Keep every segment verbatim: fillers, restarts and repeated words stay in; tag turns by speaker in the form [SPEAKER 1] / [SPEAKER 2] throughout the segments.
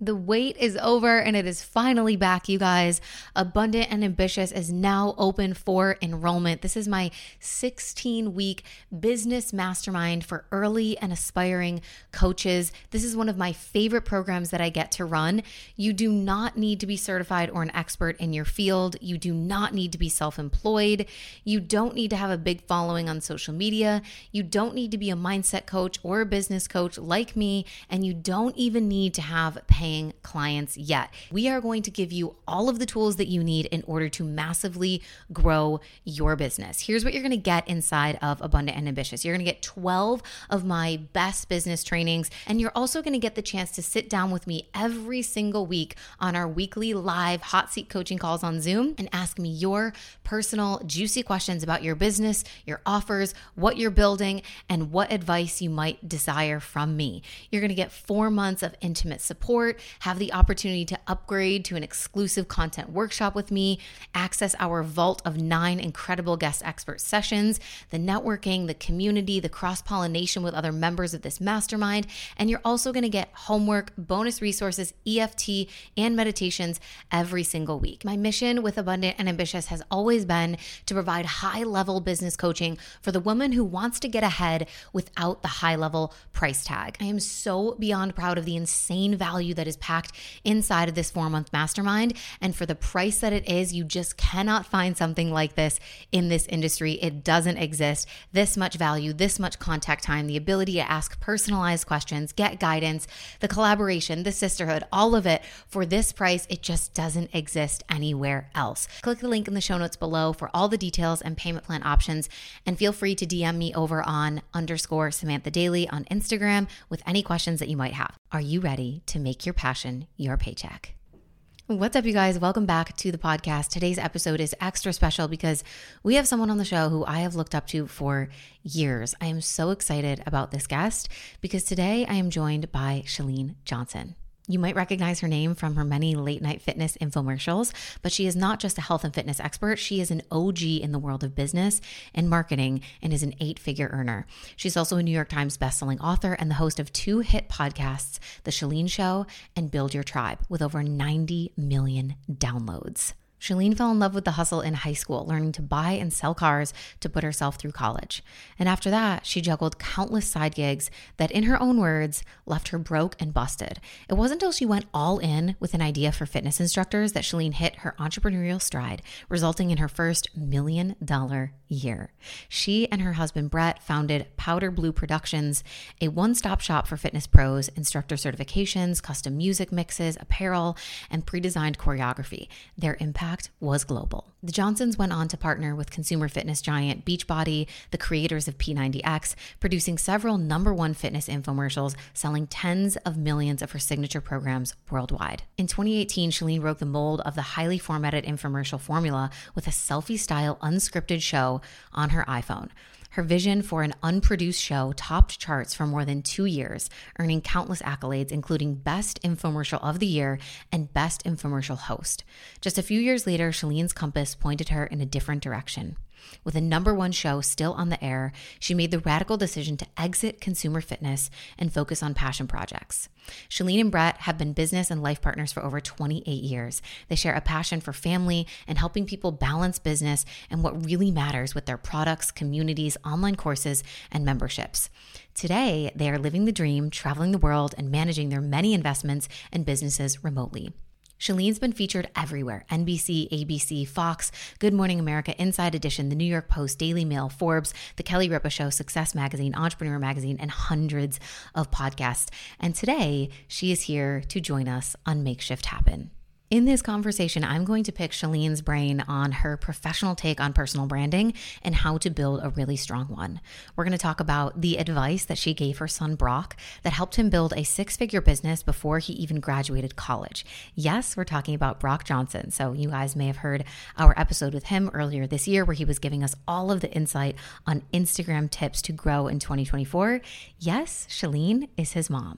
[SPEAKER 1] The wait is over and it is finally back, you guys. Abundant and Ambitious is now open for enrollment. This is my sixteen-week business mastermind for early and aspiring coaches. This is one of my favorite programs that I get to run. You do not need to be certified or an expert in your field. You do not need to be self-employed. You don't need to have a big following on social media. You don't need to be a mindset coach or a business coach like me, and you don't even need to have paying clients yet. We are going to give you all of the tools that you need in order to massively grow your business. Here's what you're going to get inside of Abundant and Ambitious. You're going to get twelve of my best business trainings, and you're also going to get the chance to sit down with me every single week on our weekly live hot seat coaching calls on Zoom and ask me your personal juicy questions about your business, your offers, what you're building, and what advice you might desire from me. You're going to get four months of intimate support, have the opportunity to upgrade to an exclusive content workshop with me, access our vault of nine incredible guest expert sessions, the networking, the community, the cross-pollination with other members of this mastermind, and you're also going to get homework, bonus resources, E F T, and meditations every single week. My mission with Abundant and Ambitious has always been to provide high-level business coaching for the woman who wants to get ahead without the high-level price tag. I am so beyond proud of the insane value that is packed inside of this four-month mastermind. And for the price that it is, you just cannot find something like this in this industry. It doesn't exist. This much value, this much contact time, the ability to ask personalized questions, get guidance, the collaboration, the sisterhood, all of it for this price, it just doesn't exist anywhere else. Click the link in the show notes below for all the details and payment plan options. And feel free to D M me over on underscore Samantha Daily on Instagram with any questions that you might have. Are you ready to make your passion your paycheck? What's up, you guys? Welcome back to the podcast. Today's episode is extra special because we have someone on the show who I have looked up to for years. I am so excited about this guest because today I am joined by Chalene Johnson. You might recognize her name from her many late night fitness infomercials, but she is not just a health and fitness expert. She is an O G in the world of business and marketing and is an eight-figure earner. She's also a New York Times bestselling author and the host of two hit podcasts, The Chalene Show and Build Your Tribe, with over ninety million downloads. Chalene fell in love with the hustle in high school, learning to buy and sell cars to put herself through college. And after that, she juggled countless side gigs that, in her own words, left her broke and busted. It wasn't until she went all in with an idea for fitness instructors that Chalene hit her entrepreneurial stride, resulting in her first million dollar year. She and her husband, Brett, founded Powder Blue Productions, a one-stop shop for fitness pros, instructor certifications, custom music mixes, apparel, and pre-designed choreography. Their impact was global. The Johnsons went on to partner with consumer fitness giant Beachbody, the creators of P ninety X, producing several number one fitness infomercials, selling tens of millions of her signature programs worldwide. In twenty eighteen, Chalene broke the mold of the highly formatted infomercial formula with a selfie-style unscripted show on her iPhone. Her vision for an unproduced show topped charts for more than two years, earning countless accolades, including Best Infomercial of the Year and Best Infomercial Host. Just a few years later, Chalene's compass pointed her in a different direction. With a number one show still on the air, she made the radical decision to exit consumer fitness and focus on passion projects. Chalene and Brett have been business and life partners for over twenty-eight years. They share a passion for family and helping people balance business and what really matters with their products, communities, online courses, and memberships. Today, they are living the dream, traveling the world, and managing their many investments and businesses remotely. Chalene's been featured everywhere: N B C, A B C, Fox, Good Morning America, Inside Edition, The New York Post, Daily Mail, Forbes, The Kelly Ripa Show, Success Magazine, Entrepreneur Magazine, and hundreds of podcasts. And today, she is here to join us on Makeshift Happen. In this conversation, I'm going to pick Chalene's brain on her professional take on personal branding and how to build a really strong one. We're going to talk about the advice that she gave her son Brock that helped him build a six-figure business before he even graduated college. Yes, we're talking about Brock Johnson. So you guys may have heard our episode with him earlier this year where he was giving us all of the insight on Instagram tips to grow in twenty twenty-four. Yes, Chalene is his mom.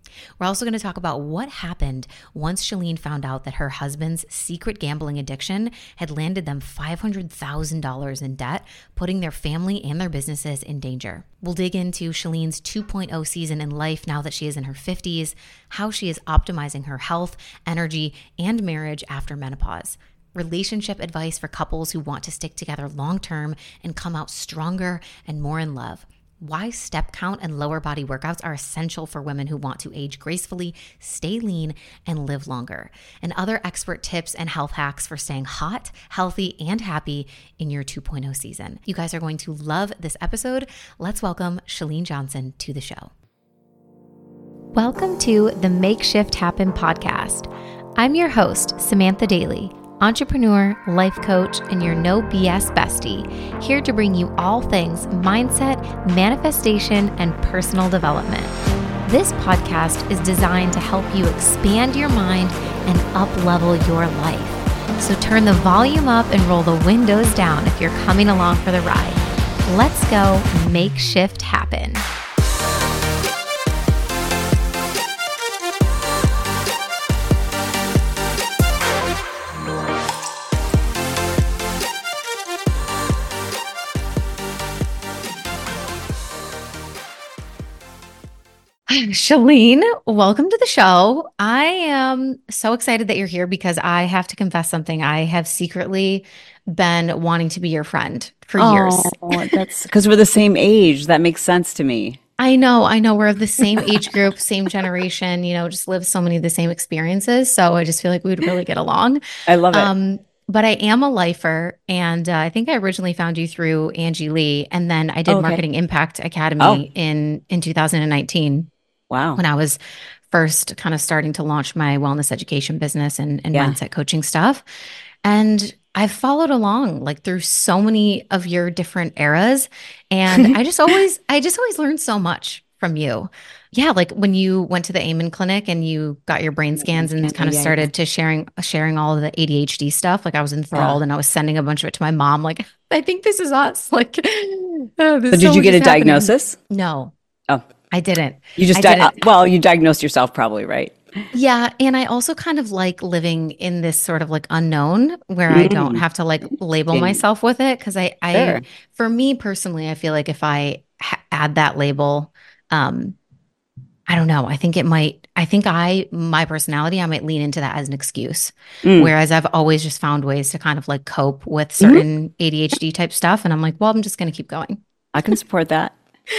[SPEAKER 1] We're also going to talk about what happened once Chalene found out that her husband's secret gambling addiction had landed them five hundred thousand dollars in debt, putting their family and their businesses in danger. We'll dig into Chalene's two point oh season in life now that she is in her fifties, how she is optimizing her health, energy, and marriage after menopause. Relationship advice for couples who want to stick together long-term and come out stronger and more in love. Why step count and lower body workouts are essential for women who want to age gracefully, stay lean, and live longer. And other expert tips and health hacks for staying hot, healthy, and happy in your two point oh season. You guys are going to love this episode. Let's welcome Chalene Johnson to the show. Welcome to the Make Shift Happen podcast. I'm your host, Samantha Daly, entrepreneur, life coach, and your no B S bestie, here to bring you all things mindset, manifestation, and personal development. This podcast is designed to help you expand your mind and up-level your life. So turn the volume up and roll the windows down if you're coming along for the ride. Let's go make shift happen. Chalene, welcome to the show. I am so excited that you're here because I have to confess something. I have secretly been wanting to be your friend for
[SPEAKER 2] oh,
[SPEAKER 1] years.
[SPEAKER 2] That's because we're the same age. That makes sense to me.
[SPEAKER 1] I know, I know. We're of the same age group, same generation, you know, just live so many of the same experiences. So I just feel like we would really get along.
[SPEAKER 2] I love it.
[SPEAKER 1] Um, but I am a lifer, and uh, I think I originally found you through Angie Lee, and then I did
[SPEAKER 2] okay.
[SPEAKER 1] Marketing Impact Academy
[SPEAKER 2] oh.
[SPEAKER 1] in, in two thousand nineteen.
[SPEAKER 2] Wow.
[SPEAKER 1] When I was first kind of starting to launch my wellness education business and, and
[SPEAKER 2] yeah.
[SPEAKER 1] mindset coaching stuff. And I've followed along like through so many of your different eras. And I just always, I just always learned so much from you. Yeah. Like when you went to the Amen Clinic and you got your brain scans and kind of
[SPEAKER 2] yeah,
[SPEAKER 1] started
[SPEAKER 2] yeah.
[SPEAKER 1] to sharing, sharing all of the A D H D stuff. Like I was enthralled yeah. and I was sending a bunch of it to my mom. Like, I think this is us. Like, oh, this
[SPEAKER 2] so did
[SPEAKER 1] so
[SPEAKER 2] you get a
[SPEAKER 1] happening.
[SPEAKER 2] diagnosis?
[SPEAKER 1] No.
[SPEAKER 2] Oh.
[SPEAKER 1] I didn't.
[SPEAKER 2] You just,
[SPEAKER 1] di-
[SPEAKER 2] di- well, you diagnosed yourself probably, right?
[SPEAKER 1] Yeah. And I also kind of like living in this sort of like unknown where mm. I don't have to like label yeah. myself with it. Cause I, I, sure. for me personally, I feel like if I ha- add that label, um, I don't know. I think it might, I think I, my personality, I might lean into that as an excuse. Mm. Whereas I've always just found ways to kind of like cope with certain mm-hmm. A D H D type stuff. And I'm like, well, I'm just going to keep going.
[SPEAKER 2] I can support that.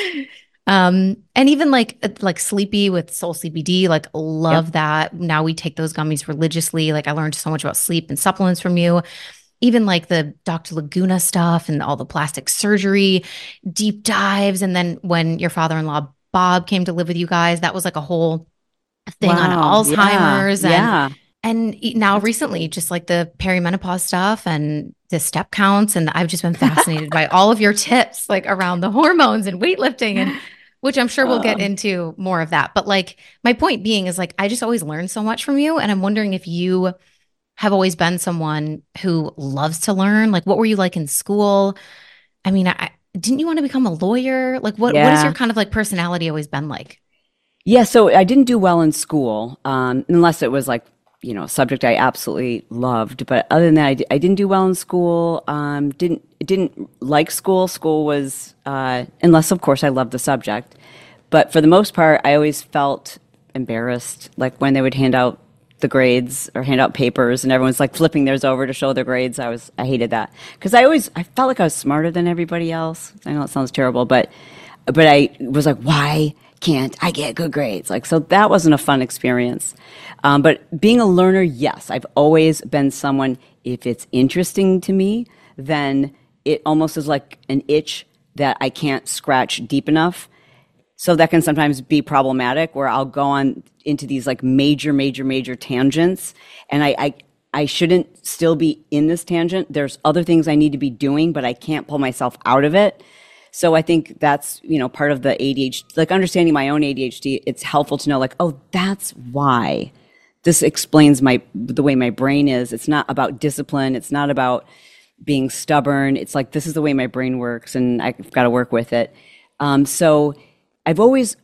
[SPEAKER 1] Um, and even like, like Sleepy with Soul C B D, like love yep. that. Now we take those gummies religiously. Like I learned so much about sleep and supplements from you, even like the Doctor Laguna stuff and all the plastic surgery deep dives. And then when your father-in-law, Bob, came to live with you guys, that was like a whole thing wow. on Alzheimer's.
[SPEAKER 2] Yeah.
[SPEAKER 1] And, yeah. and now That's recently, cool. just like the perimenopause stuff and the step counts. And I've just been fascinated by all of your tips, like around the hormones and weightlifting and which I'm sure we'll get into more of that. But like my point being is like, I just always learn so much from you. And I'm wondering if you have always been someone who loves to learn. Like what were you like in school? I mean, I, didn't you want to become a lawyer? Like what,
[SPEAKER 2] yeah.
[SPEAKER 1] what has your kind of like personality always been like?
[SPEAKER 2] Yeah. So I didn't do well in school, um, unless it was like, you know, a subject I absolutely loved. But other than that, I, d- I didn't do well in school. Um, didn't didn't like school. School was, uh, unless of course I loved the subject. But for the most part, I always felt embarrassed, like when they would hand out the grades or hand out papers, and everyone's like flipping theirs over to show their grades. I was I hated that because I always I felt like I was smarter than everybody else. I know it sounds terrible, but but I was like, why can't I get good grades? Like, so that wasn't a fun experience. Um, but being a learner, yes, I've always been someone, if it's interesting to me, then it almost is like an itch that I can't scratch deep enough. So that can sometimes be problematic where I'll go on into these like major, major, major tangents. And I, I, I shouldn't still be in this tangent. There's other things I need to be doing, but I can't pull myself out of it. So I think that's, you know, part of the A D H D, like understanding my own A D H D, it's helpful to know like, oh, that's why. This explains my the way my brain is. It's not about discipline. It's not about being stubborn. It's like, this is the way my brain works and I've got to work with it. Um, so I've always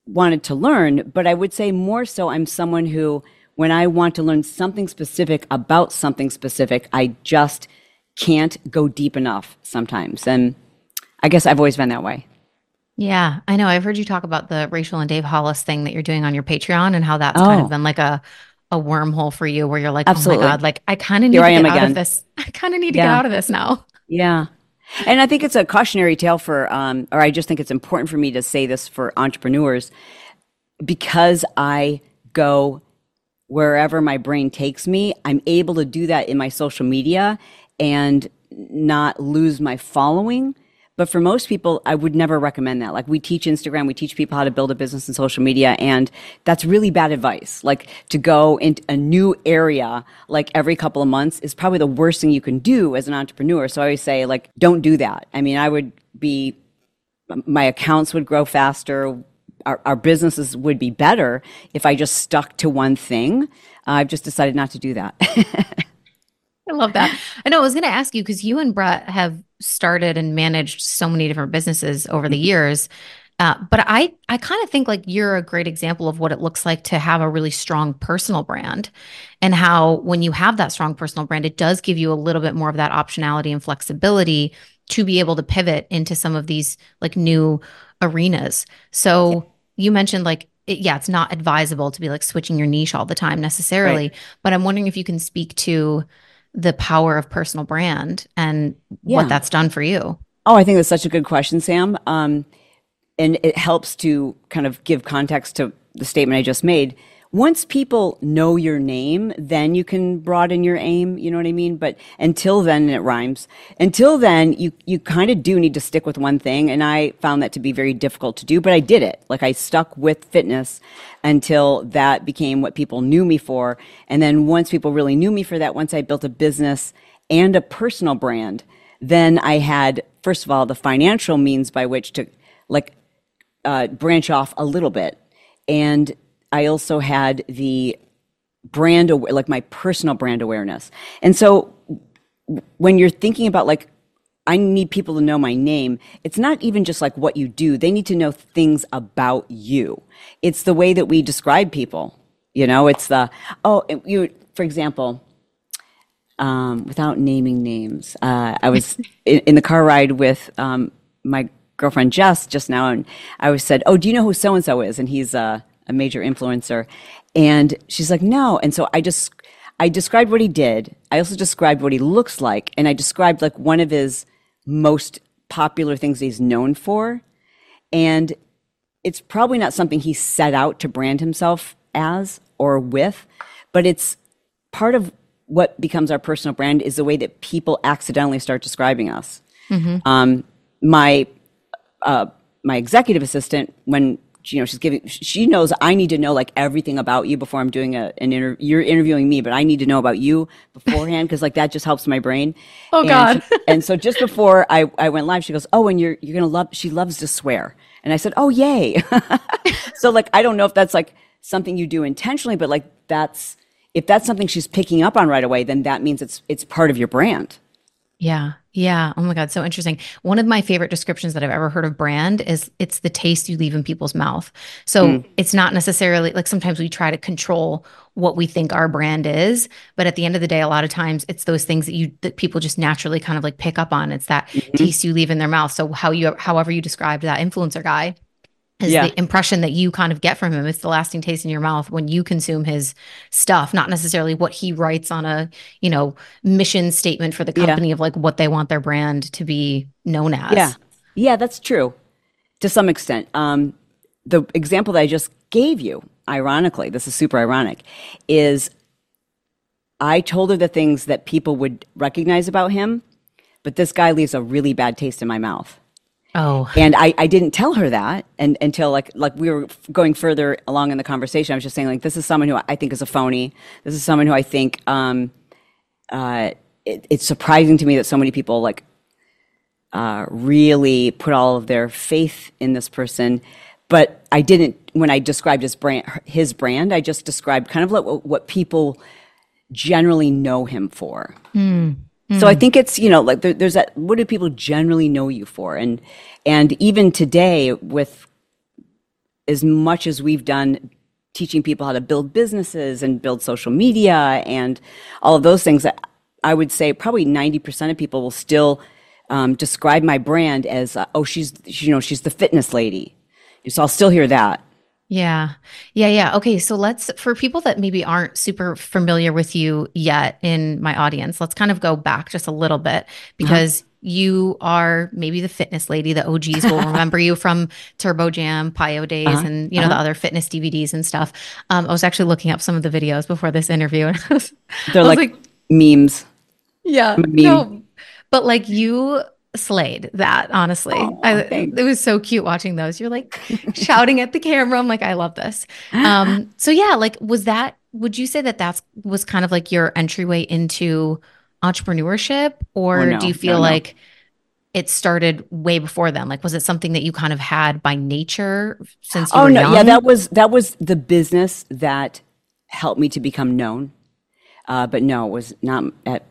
[SPEAKER 2] wanted to learn, but I would say more so I'm someone who, when I want to learn something specific about something specific, I just can't go deep enough sometimes. And I guess I've always been that way.
[SPEAKER 1] Yeah, I know. I've heard you talk about the Rachel and Dave Hollis thing that you're doing on your Patreon and how that's
[SPEAKER 2] Oh,
[SPEAKER 1] kind of been like a a wormhole for you where you're like, oh my
[SPEAKER 2] absolutely.
[SPEAKER 1] God, like I kind of need
[SPEAKER 2] Here
[SPEAKER 1] to
[SPEAKER 2] I am
[SPEAKER 1] get out of
[SPEAKER 2] again.
[SPEAKER 1] this. I kind of need to get
[SPEAKER 2] Yeah.
[SPEAKER 1] out of this now.
[SPEAKER 2] Yeah. And I think it's a cautionary tale for, um, or I just think it's important for me to say this for entrepreneurs because I go wherever my brain takes me. I'm able to do that in my social media and not lose my following. But for most people, I would never recommend that. Like we teach Instagram, we teach people how to build a business in social media, and that's really bad advice. Like to go into a new area like every couple of months is probably the worst thing you can do as an entrepreneur. So I always say like, don't do that. I mean, I would be, my accounts would grow faster. Our, our businesses would be better if I just stuck to one thing. Uh, I've just decided not to do that.
[SPEAKER 1] I love that. I know I was going to ask you because you and Brett have started and managed so many different businesses over the years. Uh, but I, I kind of think like you're a great example of what it looks like to have a really strong personal brand and how when you have that strong personal brand, it does give you a little bit more of that optionality and flexibility to be able to pivot into some of these like new arenas. So you mentioned like, it, yeah, it's not advisable to be like switching your niche all the time necessarily,
[SPEAKER 2] Right.
[SPEAKER 1] but I'm wondering if you can speak to the power of personal brand and what
[SPEAKER 2] Yeah.
[SPEAKER 1] that's done for you.
[SPEAKER 2] Oh, I think that's such a good question, Sam. Um, and it helps to kind of give context to the statement I just made. Once people know your name, then you can broaden your aim, you know what I mean? But until then, and it rhymes, until then, you, you kind of do need to stick with one thing. And I found that to be very difficult to do, but I did it. Like I stuck with fitness until that became what people knew me for. And then once people really knew me for that, once I built a business and a personal brand, then I had, first of all, the financial means by which to like uh, branch off a little bit. And I also had the brand, aw- like my personal brand awareness. And so when you're thinking about like, I need people to know my name, it's not even just like what you do. They need to know things about you. It's the way that we describe people. You know, it's the, oh, you, for example, um, without naming names, uh, I was in, in the car ride with um, my girlfriend Jess just now, and I was said, oh, do you know who so-and-so is? And he's uh, a major influencer. And she's like, no. And so I just, I described what he did. I also described what he looks like. And I described like one of his most popular things he's known for. And it's probably not something he set out to brand himself as or with, but it's part of what becomes our personal brand is the way that people accidentally start describing us. Mm-hmm. Um, my, uh, my executive assistant, when you know, she's giving, she knows I need to know like everything about you before I'm doing a, an interview. You're interviewing me, but I need to know about you beforehand because like that just helps my brain.
[SPEAKER 1] Oh
[SPEAKER 2] and
[SPEAKER 1] God.
[SPEAKER 2] She, and so just before I, I went live, she goes, oh, and you're, you're going to love, she loves to swear. And I said, oh, yay. So like, I don't know if that's like something you do intentionally, but like that's, if that's something she's picking up on right away, then that means it's, it's part of your brand.
[SPEAKER 1] Yeah. Yeah. Oh my God. So interesting. One of my favorite descriptions that I've ever heard of brand is it's the taste you leave in people's mouth. So mm. it's not necessarily like sometimes we try to control what we think our brand is, but at the end of the day, a lot of times it's those things that you, that people just naturally kind of like pick up on. It's that mm-hmm. taste you leave in their mouth. So how you, however you described that influencer guy, is yeah. the impression that you kind of get from him. It's the lasting taste in your mouth when you consume his stuff, not necessarily what he writes on a, you know, mission statement for the company yeah. of like what they want their brand to be known as.
[SPEAKER 2] Yeah. Yeah, that's true to some extent. Um, the example that I just gave you, ironically, this is super ironic, is I told her the things that people would recognize about him, but this guy leaves a really bad taste in my mouth.
[SPEAKER 1] Oh,
[SPEAKER 2] and I, I didn't tell her that and, until like like we were going further along in the conversation. I was just saying like this is someone who I think is a phony. This is someone who I think um, uh, it, it's surprising to me that so many people like uh, really put all of their faith in this person. But I didn't when I described his brand. His brand, I just described kind of like what, what people generally know him for. Mm. So I think it's, you know, like there, there's that, what do people generally know you for? And, and even today with as much as we've done teaching people how to build businesses and build social media and all of those things, I would say probably ninety percent of people will still um, describe my brand as, uh, oh, she's, you know, she's the fitness lady. So I'll still hear that.
[SPEAKER 1] Yeah. Yeah. Yeah. Okay. So let's, for people that maybe aren't super familiar with you yet in my audience, let's kind of go back just a little bit because uh-huh. you are maybe the fitness lady. The O Gs will remember you from Turbo Jam, Pio Days, uh-huh. and, you know, uh-huh. the other fitness D V Ds and stuff. Um, I was actually looking up some of the videos before this interview. And I was,
[SPEAKER 2] They're
[SPEAKER 1] I was
[SPEAKER 2] like, like memes.
[SPEAKER 1] Yeah. No, but like you slayed that, honestly.
[SPEAKER 2] Oh,
[SPEAKER 1] I, it was so cute watching those. You're like shouting at the camera. I'm like, I love this. Um, so yeah, like, was that, would you say that that's was kind of like your entryway into entrepreneurship, or
[SPEAKER 2] oh, no,
[SPEAKER 1] do you feel
[SPEAKER 2] no, no.
[SPEAKER 1] like it started way before then? Like, was it something that you kind of had by nature since you
[SPEAKER 2] oh,
[SPEAKER 1] were
[SPEAKER 2] no,
[SPEAKER 1] young?
[SPEAKER 2] Yeah, that was, that was the business that helped me to become known. Uh, but no, it was not at,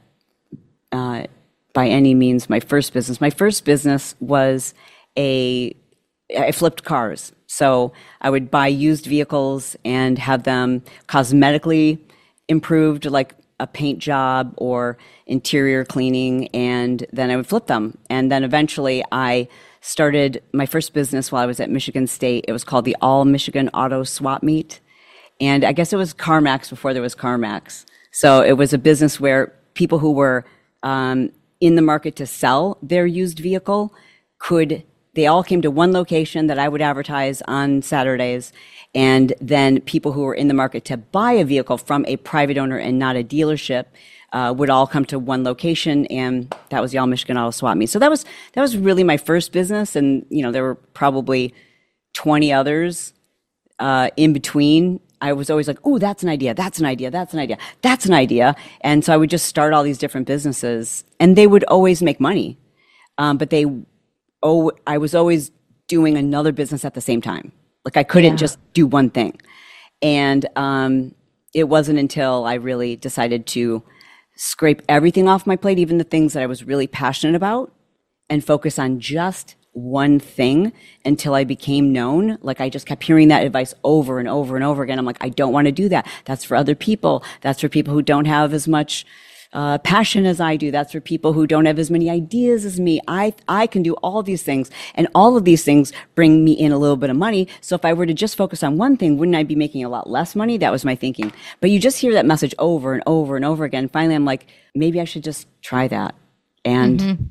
[SPEAKER 2] uh, by any means my first business. My first business was a, I flipped cars. So I would buy used vehicles and have them cosmetically improved, like a paint job or interior cleaning, and then I would flip them. And then eventually I started my first business while I was at Michigan State. It was called the All Michigan Auto Swap Meet. And I guess it was CarMax before there was CarMax. So it was a business where people who were um, in the market to sell their used vehicle could, they all came to one location that I would advertise on Saturdays. And then people who were in the market to buy a vehicle from a private owner and not a dealership uh, would all come to one location. And that was the All Michigan Auto Swap Meet. So that was, that was really my first business. And, you know, there were probably twenty others uh, in between. I was always like, oh, that's an idea, that's an idea, that's an idea, that's an idea. And so I would just start all these different businesses, and they would always make money. Um, but they, oh, I was always doing another business at the same time. Like I couldn't yeah. just do one thing. And um, it wasn't until I really decided to scrape everything off my plate, even the things that I was really passionate about, and focus on just one thing until I became known. Like I just kept hearing that advice over and over and over again. I'm like, I don't want to do that. That's for other people. That's for people who don't have as much uh, passion as I do. That's for people who don't have as many ideas as me. I I can do all these things, and all of these things bring me in a little bit of money. So if I were to just focus on one thing, wouldn't I be making a lot less money? That was my thinking. But you just hear that message over and over and over again. Finally, I'm like, maybe I should just try that. And mm-hmm.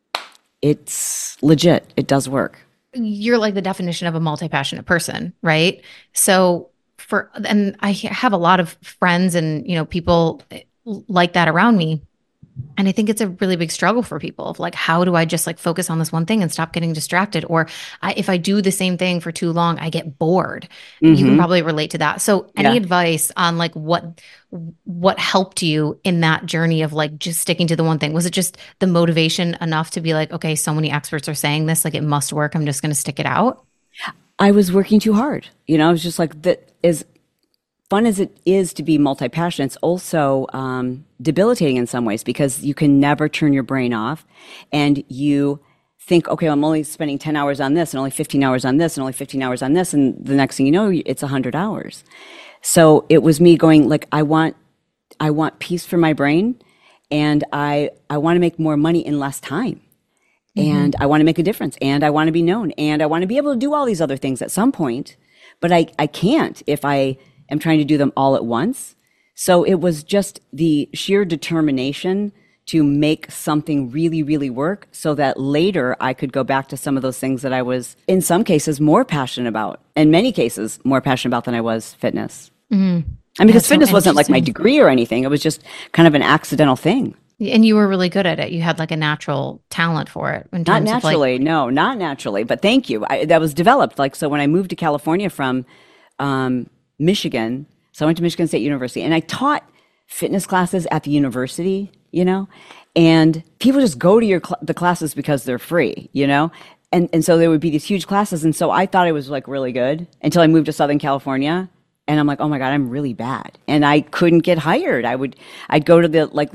[SPEAKER 2] It's legit. It does work.
[SPEAKER 1] You're like the definition of a multi-passionate person, right? So for, and I have a lot of friends and, you know, people like that around me. And I think it's a really big struggle for people of like, how do I just like focus on this one thing and stop getting distracted? Or I, if I do the same thing for too long, I get bored. Mm-hmm. You can probably relate to that. So any yeah. advice on like what, what helped you in that journey of like just sticking to the one thing? Was it just the motivation enough to be like, okay, so many experts are saying this, like it must work, I'm just going to stick it out?
[SPEAKER 2] I was working too hard. You know, I was just like, that is fun as it is to be multi-passionate, it's also um, debilitating in some ways because you can never turn your brain off, and you think, okay, I'm only spending ten hours on this and only fifteen hours on this and only fifteen hours on this, and the next thing you know, it's one hundred hours. So it was me going like, I want, I want peace for my brain, and I, I want to make more money in less time. Mm-hmm. And I want to make a difference, and I want to be known, and I want to be able to do all these other things at some point, but I, I can't if I am trying to do them all at once. So it was just the sheer determination to make something really, really work so that later I could go back to some of those things that I was, in some cases, more passionate about. In many cases, more passionate about than I was fitness. Mm-hmm. I mean, because That's fitness so wasn't like my degree or anything. It was just kind of an accidental thing.
[SPEAKER 1] And you were really good at it. You had like a natural talent for it. In
[SPEAKER 2] not
[SPEAKER 1] terms
[SPEAKER 2] naturally,
[SPEAKER 1] of like-
[SPEAKER 2] no, not naturally. But thank you. I, that was developed. Like, so when I moved to California from um, Michigan, so I went to Michigan State University, and I taught fitness classes at the university, you know, and people just go to your cl- the classes because they're free, you know, and and so there would be these huge classes, and so I thought I was like really good until I moved to Southern California, and I'm like, oh my God, I'm really bad, and I couldn't get hired. I would I'd go to the like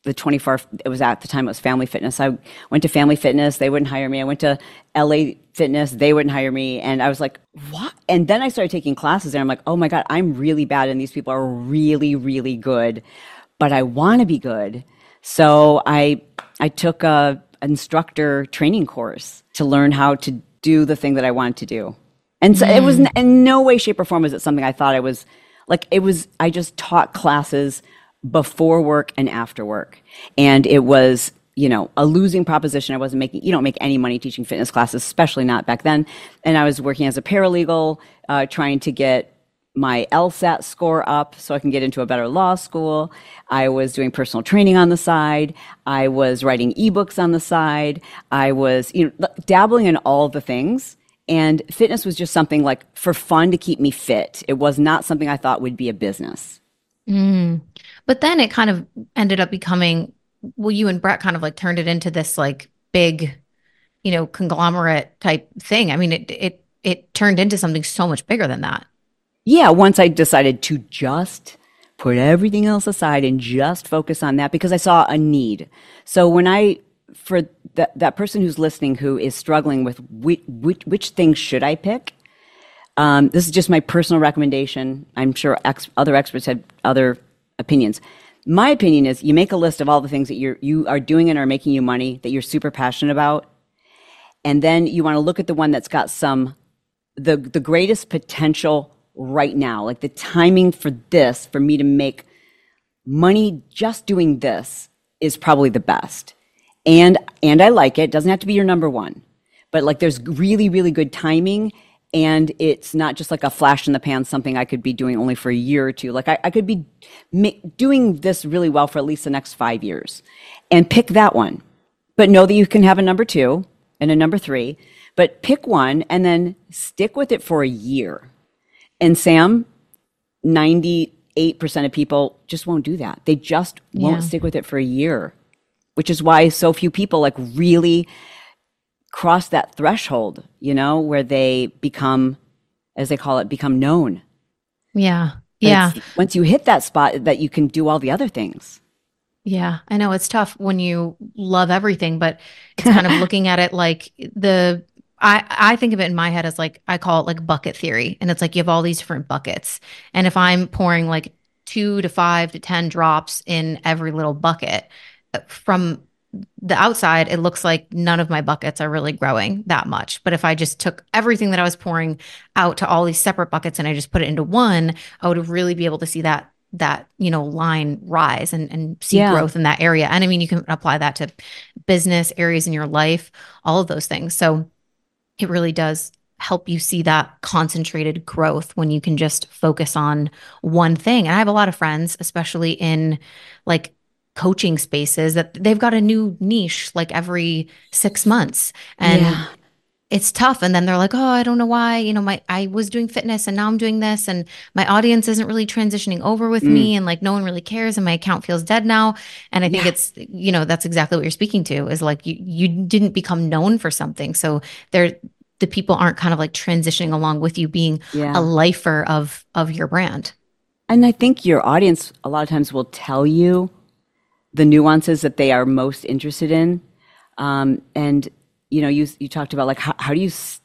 [SPEAKER 2] the twenty-four, it was at the time it was Family Fitness. I went to Family Fitness. They wouldn't hire me. I went to L A Fitness. They wouldn't hire me. And I was like, what? And then I started taking classes and I'm like, oh my God, I'm really bad. And these people are really, really good, but I want to be good. So I, I took a instructor training course to learn how to do the thing that I wanted to do. And so mm. it was in, in no way, shape or form was it something I thought I was like, it was, I just taught classes before work and after work. And it was, you know, a losing proposition. I wasn't making, you don't make any money teaching fitness classes, especially not back then. And I was working as a paralegal, uh, trying to get my LSAT score up so I can get into a better law school. I was doing personal training on the side. I was writing ebooks on the side. I was, you know, dabbling in all the things. And fitness was just something like for fun to keep me fit. It was not something I thought would be a business.
[SPEAKER 1] Mm. But then it kind of ended up becoming, well, you and Brett kind of like turned it into this like big, you know, conglomerate type thing. I mean, it, it, it turned into something so much bigger than that.
[SPEAKER 2] Yeah. Once I decided to just put everything else aside and just focus on that because I saw a need. So when I, for that, that person who's listening, who is struggling with which, which, which things should I pick? Um, this is just my personal recommendation. I'm sure ex- other experts had other opinions. My opinion is you make a list of all the things that you're, you are doing and are making you money that you're super passionate about. And then you want to look at the one that's got some, the, the greatest potential right now, like the timing for this, for me to make money just doing this is probably the best. And, and I like it. It doesn't have to be your number one, but like there's really, really good timing. And it's not just like a flash in the pan, something I could be doing only for a year or two. Like I, I could be ma- doing this really well for at least the next five years and pick that one. But know that you can have a number two and a number three, but pick one and then stick with it for a year. And Sam, ninety-eight percent of people just won't do that. They just won't
[SPEAKER 1] Yeah.
[SPEAKER 2] stick with it for a year, which is why so few people like really cross that threshold, you know, where they become, as they call it, become known.
[SPEAKER 1] Yeah.
[SPEAKER 2] But
[SPEAKER 1] Yeah.
[SPEAKER 2] once you hit that spot, that you can do all the other things.
[SPEAKER 1] Yeah. I know it's tough when you love everything, but it's kind of looking at it like the, I, I think of it in my head as like, I call it like bucket theory. And it's like you have all these different buckets. And if I'm pouring like two to five to ten drops in every little bucket, from the outside, it looks like none of my buckets are really growing that much. But if I just took everything that I was pouring out to all these separate buckets and I just put it into one, I would really be able to see that, that, you know, line rise and, and see
[SPEAKER 2] Yeah.
[SPEAKER 1] growth in that area. And I mean, you can apply that to business areas in your life, all of those things. So it really does help you see that concentrated growth when you can just focus on one thing. And I have a lot of friends, especially in like coaching spaces, that they've got a new niche like every six months. And
[SPEAKER 2] Yeah.
[SPEAKER 1] it's tough. And then they're like, oh, I don't know why, you know, my, I was doing fitness and now I'm doing this and my audience isn't really transitioning over with
[SPEAKER 2] Mm.
[SPEAKER 1] me. And like, no one really cares. And my account feels dead now. And I think
[SPEAKER 2] Yeah.
[SPEAKER 1] it's, you know, that's exactly what you're speaking to, is like, you, you didn't become known for something. So there, the people aren't kind of like transitioning along with you, being
[SPEAKER 2] Yeah.
[SPEAKER 1] a lifer of, of your brand.
[SPEAKER 2] And I think your audience a lot of times will tell you the nuances that they are most interested in. Um, and, you know, you, you talked about like, how, how do you s-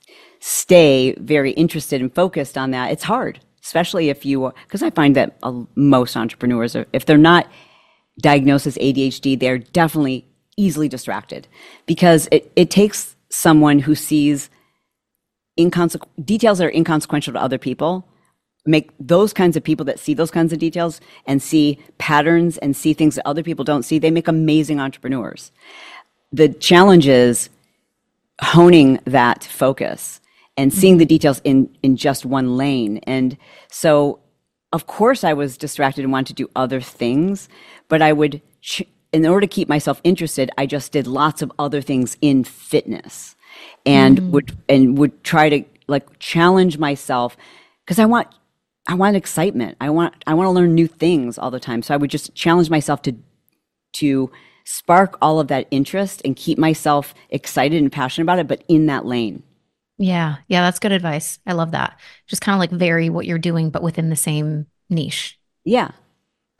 [SPEAKER 2] stay very interested and focused on that? It's hard, especially if you, because I find that uh, most entrepreneurs are, if they're not diagnosed as A D H D, they're definitely easily distracted because it, it takes someone who sees inconsequ- details that are inconsequential to other people, make those kinds of people that see those kinds of details and see patterns and see things that other people don't see, they make amazing entrepreneurs. The challenge is honing that focus and seeing the details in, in just one lane. And so, of course, I was distracted and wanted to do other things, but I would, ch- in order to keep myself interested, I just did lots of other things in fitness and
[SPEAKER 1] Mm.
[SPEAKER 2] would, and would try to like challenge myself because I want, I want excitement. I want, I want to learn new things all the time. So I would just challenge myself to, to spark all of that interest and keep myself excited and passionate about it, but in that lane.
[SPEAKER 1] Yeah. Yeah. That's good advice. I love that. Just kind of like vary what you're doing, but within the same niche.
[SPEAKER 2] Yeah.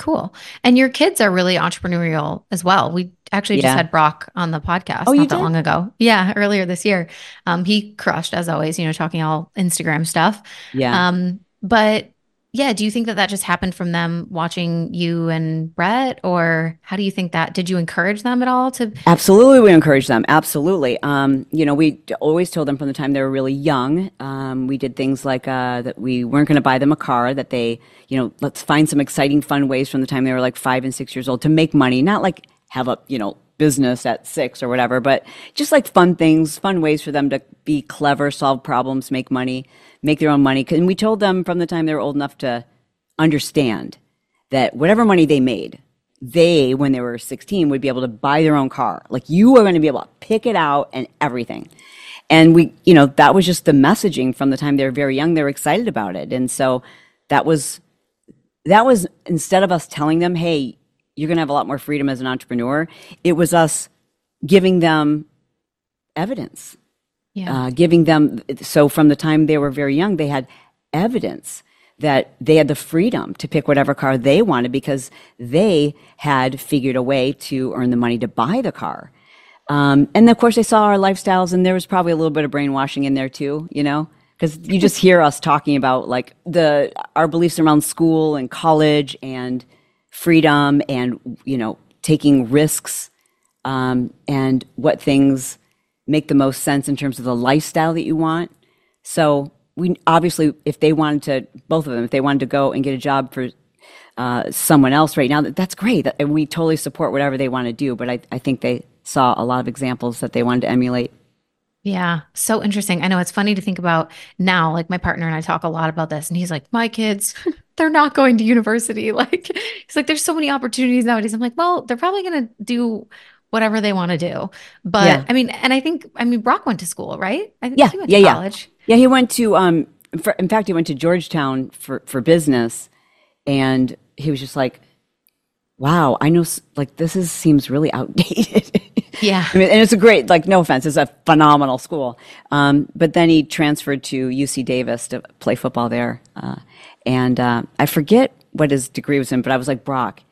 [SPEAKER 1] Cool. And your kids are really entrepreneurial as well. We actually just
[SPEAKER 2] Yeah.
[SPEAKER 1] had Brock on the
[SPEAKER 2] Oh,
[SPEAKER 1] podcast
[SPEAKER 2] you
[SPEAKER 1] not that
[SPEAKER 2] did?
[SPEAKER 1] long ago. Yeah, earlier this year. Um, he crushed as always, you know, talking all Instagram stuff.
[SPEAKER 2] Yeah.
[SPEAKER 1] Um, but yeah, do you think that that just happened from them watching you and Brett, or how do you think that? Did you encourage them at all to?
[SPEAKER 2] Absolutely, we encourage them. Absolutely. Um, you know, we always told them from the time they were really young. Um, we did things like uh, that we weren't going to buy them a car, that they, you know, let's find some exciting, fun ways from the time they were like five and six years old to make money, not like have a, you know, business at six or whatever, but just like fun things, fun ways for them to be clever, solve problems, make money, make their own money. And we told them from the time they were old enough to understand that whatever money they made, they, when they were sixteen, would be able to buy their own car. Like you are going to be able to pick it out and everything. And we, you know, that was just the messaging from the time they were very young. They were excited about it. And so that was, that was instead of us telling them, hey, you're going to have a lot more freedom as an entrepreneur, it was us giving them evidence,
[SPEAKER 1] Yeah.
[SPEAKER 2] uh, giving them, so from the time they were very young, they had evidence that they had the freedom to pick whatever car they wanted because they had figured a way to earn the money to buy the car. Um, and of course, they saw our lifestyles, and there was probably a little bit of brainwashing in there too, you know, because you just hear us talking about like the our beliefs around school and college and freedom and, you know, taking risks, um, and what things make the most sense in terms of the lifestyle that you want. So we obviously, if they wanted to, both of them, if they wanted to go and get a job for uh, someone else right now, that, that's great. That, and we totally support whatever they want to do. But I, I think they saw a lot of examples that they wanted to emulate.
[SPEAKER 1] Yeah, so interesting. I know it's funny to think about now. Like my partner and I talk a lot about this, and he's like, "My kids, they're not going to university." Like he's like, "There's so many opportunities nowadays." I'm like, "Well, they're probably going to do whatever they want to do." But
[SPEAKER 2] Yeah.
[SPEAKER 1] I mean, and I think, I mean, Brock went to school, right? I think
[SPEAKER 2] Yeah.
[SPEAKER 1] he went
[SPEAKER 2] Yeah.
[SPEAKER 1] to
[SPEAKER 2] Yeah.
[SPEAKER 1] college.
[SPEAKER 2] Yeah. He went to, um, for, in fact, he went to Georgetown for, for business. And he was just like, wow, I know, s- like, this is seems really outdated.
[SPEAKER 1] Yeah.
[SPEAKER 2] I mean, and it's a great, like, no offense, it's a phenomenal school. Um, but then he transferred to U C Davis to play football there. Uh, and uh, I forget what his degree was in, but I was like, Brock,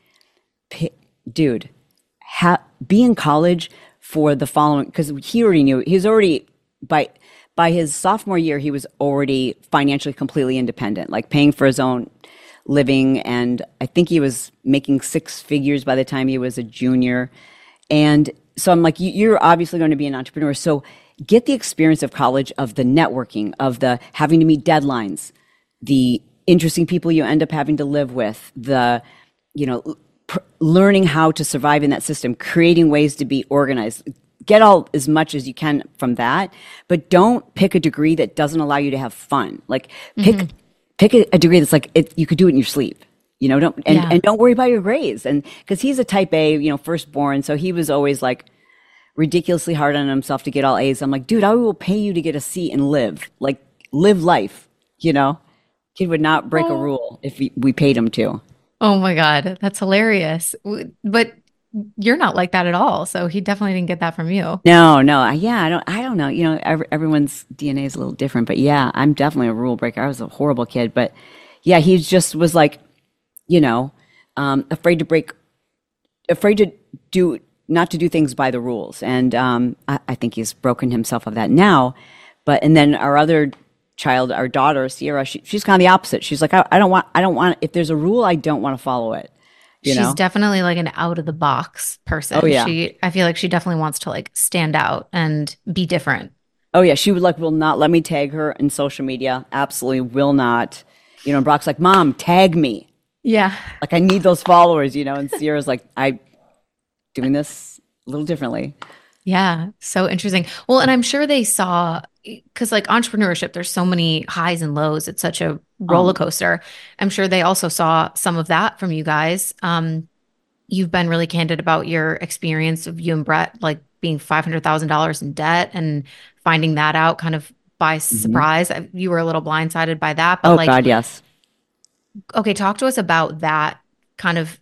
[SPEAKER 2] pi dude, ha be in college for the following, because he already knew, he was already, by, by his sophomore year, he was already financially completely independent, like paying for his own living. And I think he was making six figures by the time he was a junior. And so I'm like, you- you're obviously going to be an entrepreneur. So get the experience of college, of the networking, of the having to meet deadlines, the interesting people you end up having to live with, the, you know, pr- learning how to survive in that system, creating ways to be organized. Get all as much as you can from that, but don't pick a degree that doesn't allow you to have fun. Like pick
[SPEAKER 1] Mhm.
[SPEAKER 2] pick a, a degree that's like it, you could do it in your sleep. You know, don't and,
[SPEAKER 1] Yeah.
[SPEAKER 2] and don't worry about your grades. And because he's a type A, you know, firstborn, so he was always like ridiculously hard on himself to get all A's. I'm like, dude, I will pay you to get a C and live, like live life. You know, kid would not break a
[SPEAKER 1] Oh.
[SPEAKER 2] rule if we, we paid him to.
[SPEAKER 1] Oh my God, that's hilarious. W- But you're not like that at all. So he definitely didn't get that from you.
[SPEAKER 2] No, no, I- yeah, I don't, I don't know. You know, every, everyone's D N A is a little different, but yeah, I'm definitely a rule breaker. I was a horrible kid, but yeah, he just was like, you know, um, afraid to break, afraid to do, not to do things by the rules. And um, I, I think he's broken himself of that now. But and then our other child, our daughter Sierra, she, she's kind of the opposite. She's like, I, I don't want, I don't want. If there's a rule, I don't want to follow it. You
[SPEAKER 1] She's
[SPEAKER 2] know?
[SPEAKER 1] definitely like an out of the box person.
[SPEAKER 2] Oh yeah.
[SPEAKER 1] She, I feel like she definitely wants to like stand out and be different.
[SPEAKER 2] Oh yeah, she would like will not let me tag her in social media. Absolutely will not. You know, and Brock's like, Mom, tag me.
[SPEAKER 1] Yeah.
[SPEAKER 2] Like I need those followers, you know. And Sierra's like, I doing this a little differently.
[SPEAKER 1] Yeah. So interesting. Well, and I'm sure they saw, because like entrepreneurship, there's so many highs and lows. It's such a roller
[SPEAKER 2] Um,
[SPEAKER 1] coaster. I'm sure they also saw some of that from you guys. Um, you've been really candid about your experience of you and Brett, like being five hundred thousand dollars in debt and finding that out kind of by
[SPEAKER 2] mhm.
[SPEAKER 1] surprise. I- You were a little blindsided by that, but
[SPEAKER 2] Oh
[SPEAKER 1] like,
[SPEAKER 2] God, yes.
[SPEAKER 1] okay, talk to us about that kind of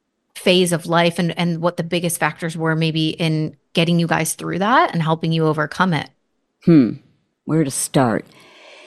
[SPEAKER 1] phase of life and and what the biggest factors were maybe in getting you guys through that and helping you overcome it.
[SPEAKER 2] Hmm. Where to start?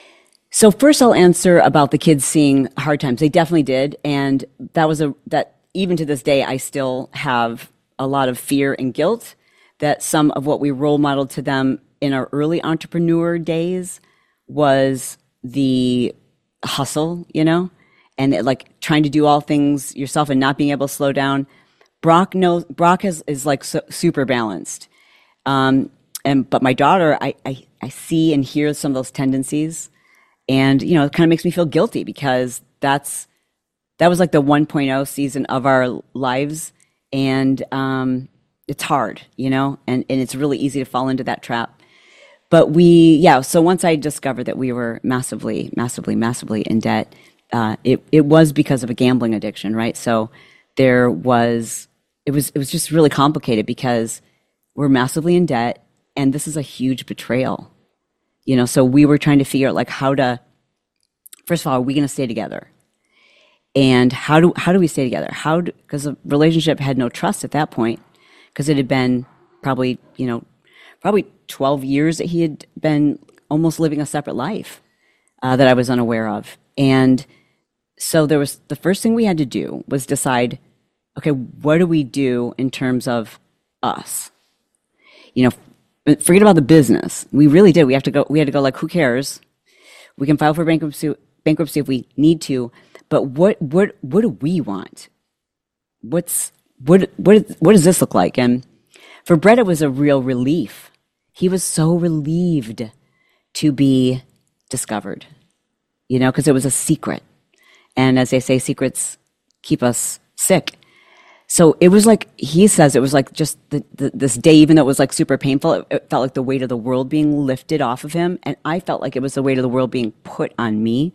[SPEAKER 2] So first I'll answer about the kids seeing hard times. They definitely did. And that was a that even to this day, I still have a lot of fear and guilt that some of what we role modeled to them in our early entrepreneur days was the hustle, you know, and it, like trying to do all things yourself and not being able to slow down. Brock knows Brock is, is like so, super balanced. Um, and, but my daughter, I, I, I see and hear some of those tendencies, and, you know, it kind of makes me feel guilty because that's, that was like the one point oh season of our lives. And, um, it's hard, you know, and, and it's really easy to fall into that trap. But we, yeah, so once I discovered that we were massively, massively, massively in debt, uh, it, it was because of a gambling addiction, right? So there was, it was, it was just really complicated because we're massively in debt and this is a huge betrayal, you know? So we were trying to figure out like how to, first of all, are we going to stay together? And how do, how do we stay together? How do, because the relationship had no trust at that point. Because it had been probably, you know, probably twelve years that he had been almost living a separate life uh, that I was unaware of. And so there was, the first thing we had to do was decide, okay, what do we do in terms of us? You know, forget about the business. We really did. We have to go, we had to go like, who cares? We can file for bankruptcy, bankruptcy if we need to. But what, what, what do we want? What's, What what what does this look like? And for Brett, it was a real relief. He was so relieved to be discovered, you know, because it was a secret. And as they say, secrets keep us sick. So it was like, he says, it was like just the, the, this day, even though it was like super painful, it, it felt like the weight of the world being lifted off of him. And I felt like it was the weight of the world being put on me.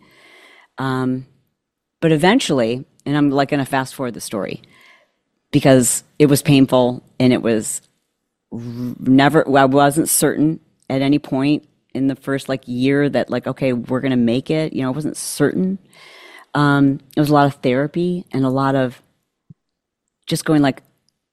[SPEAKER 2] Um, but eventually, and I'm like going to fast forward the story, because it was painful and it was never, well, I wasn't certain at any point in the first like year that like, okay, we're going to make it. You know, I wasn't certain. Um, it was a lot of therapy and a lot of just going like,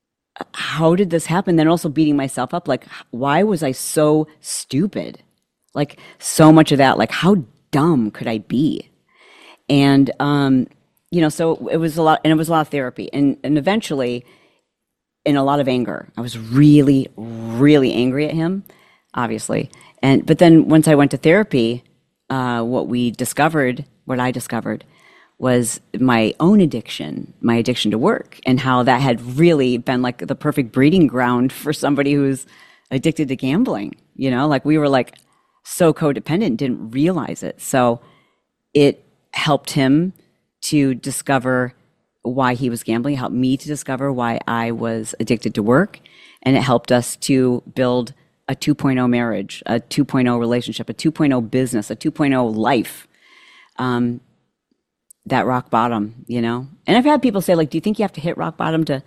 [SPEAKER 2] how did this happen? Then also beating myself up. Like, why was I so stupid? Like so much of that, like how dumb could I be? And, um, you know, so it was a lot, and it was a lot of therapy, and, and eventually, in a lot of anger. I was really, really angry at him, obviously. And but then once I went to therapy, uh, what we discovered, what I discovered, was my own addiction, my addiction to work, and how that had really been like the perfect breeding ground for somebody who's addicted to gambling. You know, like we were like so codependent, didn't realize it. So it helped him to discover why he was gambling, helped me to discover why I was addicted to work, and it helped us to build a two point oh marriage, a two point oh relationship, a two point oh business, a two point oh life, um, that rock bottom, you know? And I've had people say, like, do you think you have to hit rock bottom to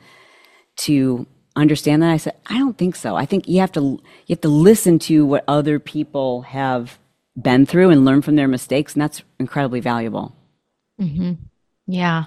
[SPEAKER 2] to understand that? I said, I don't think so. I think you have to you have to listen to what other people have been through and learn from their mistakes, and that's incredibly valuable.
[SPEAKER 1] Mm-hmm. Yeah.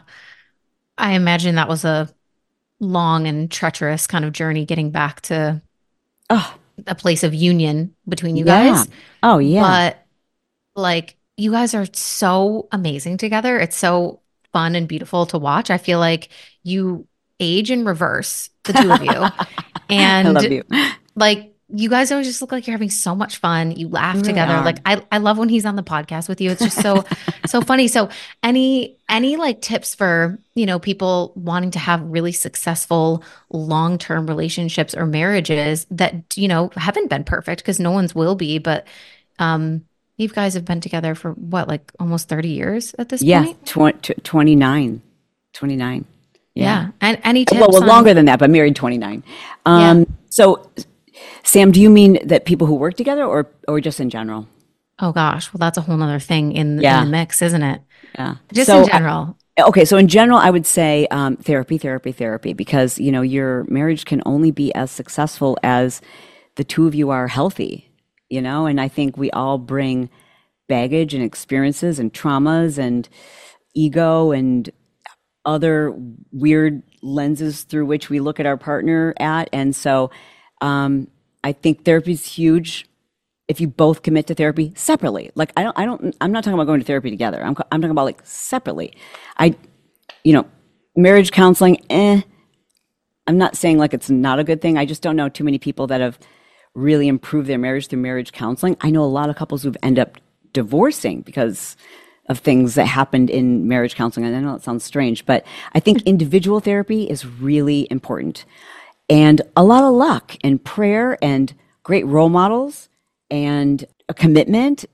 [SPEAKER 1] I imagine that was a long and treacherous kind of journey getting back to
[SPEAKER 2] oh,
[SPEAKER 1] a place of union between you
[SPEAKER 2] yeah.
[SPEAKER 1] guys.
[SPEAKER 2] Oh, yeah.
[SPEAKER 1] But like, you guys are so amazing together. It's so fun and beautiful to watch. I feel like you age in reverse, the two of you. And
[SPEAKER 2] I love you.
[SPEAKER 1] Like, you guys always just look like you're having so much fun. You laugh
[SPEAKER 2] really
[SPEAKER 1] together.
[SPEAKER 2] are.
[SPEAKER 1] Like I, I love when he's on the podcast with you. It's just so, so funny. So any, any like tips for, you know, people wanting to have really successful long-term relationships or marriages that, you know, haven't been perfect, because no one's will be, but, um, you guys have been together for what, like almost thirty years at this
[SPEAKER 2] yeah,
[SPEAKER 1] point?
[SPEAKER 2] tw- tw- twenty-nine. twenty-nine.
[SPEAKER 1] Yeah.
[SPEAKER 2] Yeah.
[SPEAKER 1] And any tips?
[SPEAKER 2] Well, well
[SPEAKER 1] on-
[SPEAKER 2] longer than that, but married twenty-nine. Um,
[SPEAKER 1] Yeah.
[SPEAKER 2] So, Sam, do you mean that people who work together, or or just in general?
[SPEAKER 1] Oh gosh. Well, that's a whole nother thing in,
[SPEAKER 2] Yeah.
[SPEAKER 1] in the mix, isn't it?
[SPEAKER 2] Yeah.
[SPEAKER 1] Just
[SPEAKER 2] So,
[SPEAKER 1] in general.
[SPEAKER 2] I- okay, so in general, I would say um, therapy, therapy, therapy, because, you know, your marriage can only be as successful as the two of you are healthy, you know? And I think we all bring baggage and experiences and traumas and ego and other weird lenses through which we look at our partner at. And so um, I think therapy is huge if you both commit to therapy separately. Like, I don't, I don't, I'm not talking about going to therapy together. I'm, I'm talking about like separately. I, you know, Marriage counseling, eh. I'm not saying like it's not a good thing. I just don't know too many people that have really improved their marriage through marriage counseling. I know a lot of couples who've ended up divorcing because of things that happened in marriage counseling. And I know it sounds strange, but I think individual therapy is really important. And a lot of luck and prayer and great role models and a commitment.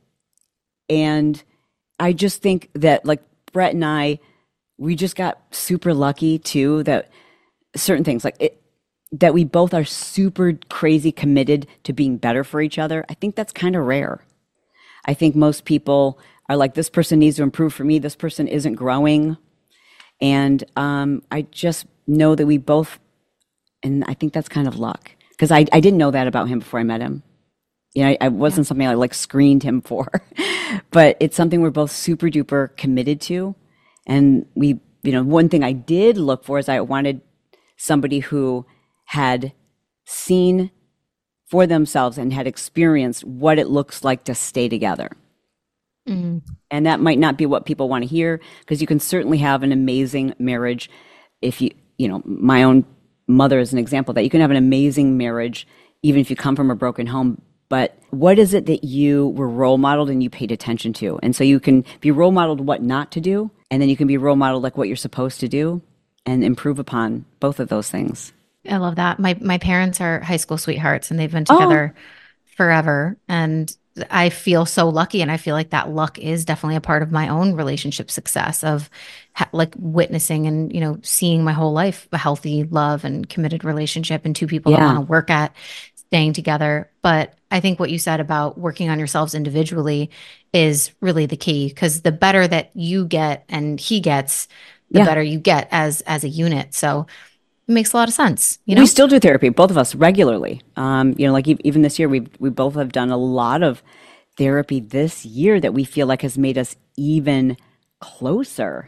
[SPEAKER 2] And I just think that like Brett and I, we just got super lucky too that certain things like it, that we both are super crazy committed to being better for each other. I think that's kind of rare. I think most people are like, this person needs to improve for me. This person isn't growing. And um, I just know that we both, and I think that's kind of luck because I, I didn't know that about him before I met him. You know, I, I wasn't yeah. something I like screened him for, but it's something we're both super duper committed to. And we, you know, one thing I did look for is I wanted somebody who had seen for themselves and had experienced what it looks like to stay together. Mm-hmm. And that might not be what people want to hear because you can certainly have an amazing marriage. If you, you know, my own mother is an example of that you can have an amazing marriage even if you come from a broken home. But what is it that you were role modeled and you paid attention to? And so you can be role modeled what not to do, and then you can be role modeled like what you're supposed to do and improve upon both of those things.
[SPEAKER 1] I love that. My my parents are high school sweethearts and they've been together oh. forever. And I feel so lucky. And I feel like that luck is definitely a part of my own relationship success of ha- like witnessing and, you know, seeing my whole life a healthy love and committed relationship and two people yeah. that want to work at staying together. But I think what you said about working on yourselves individually is really the key because the better that you get and he gets, the yeah. better you get as as a unit. So it makes a lot of sense. You know,
[SPEAKER 2] we still do therapy, both of us regularly. Um, you know, like even this year, we we both have done a lot of therapy this year that we feel like has made us even closer.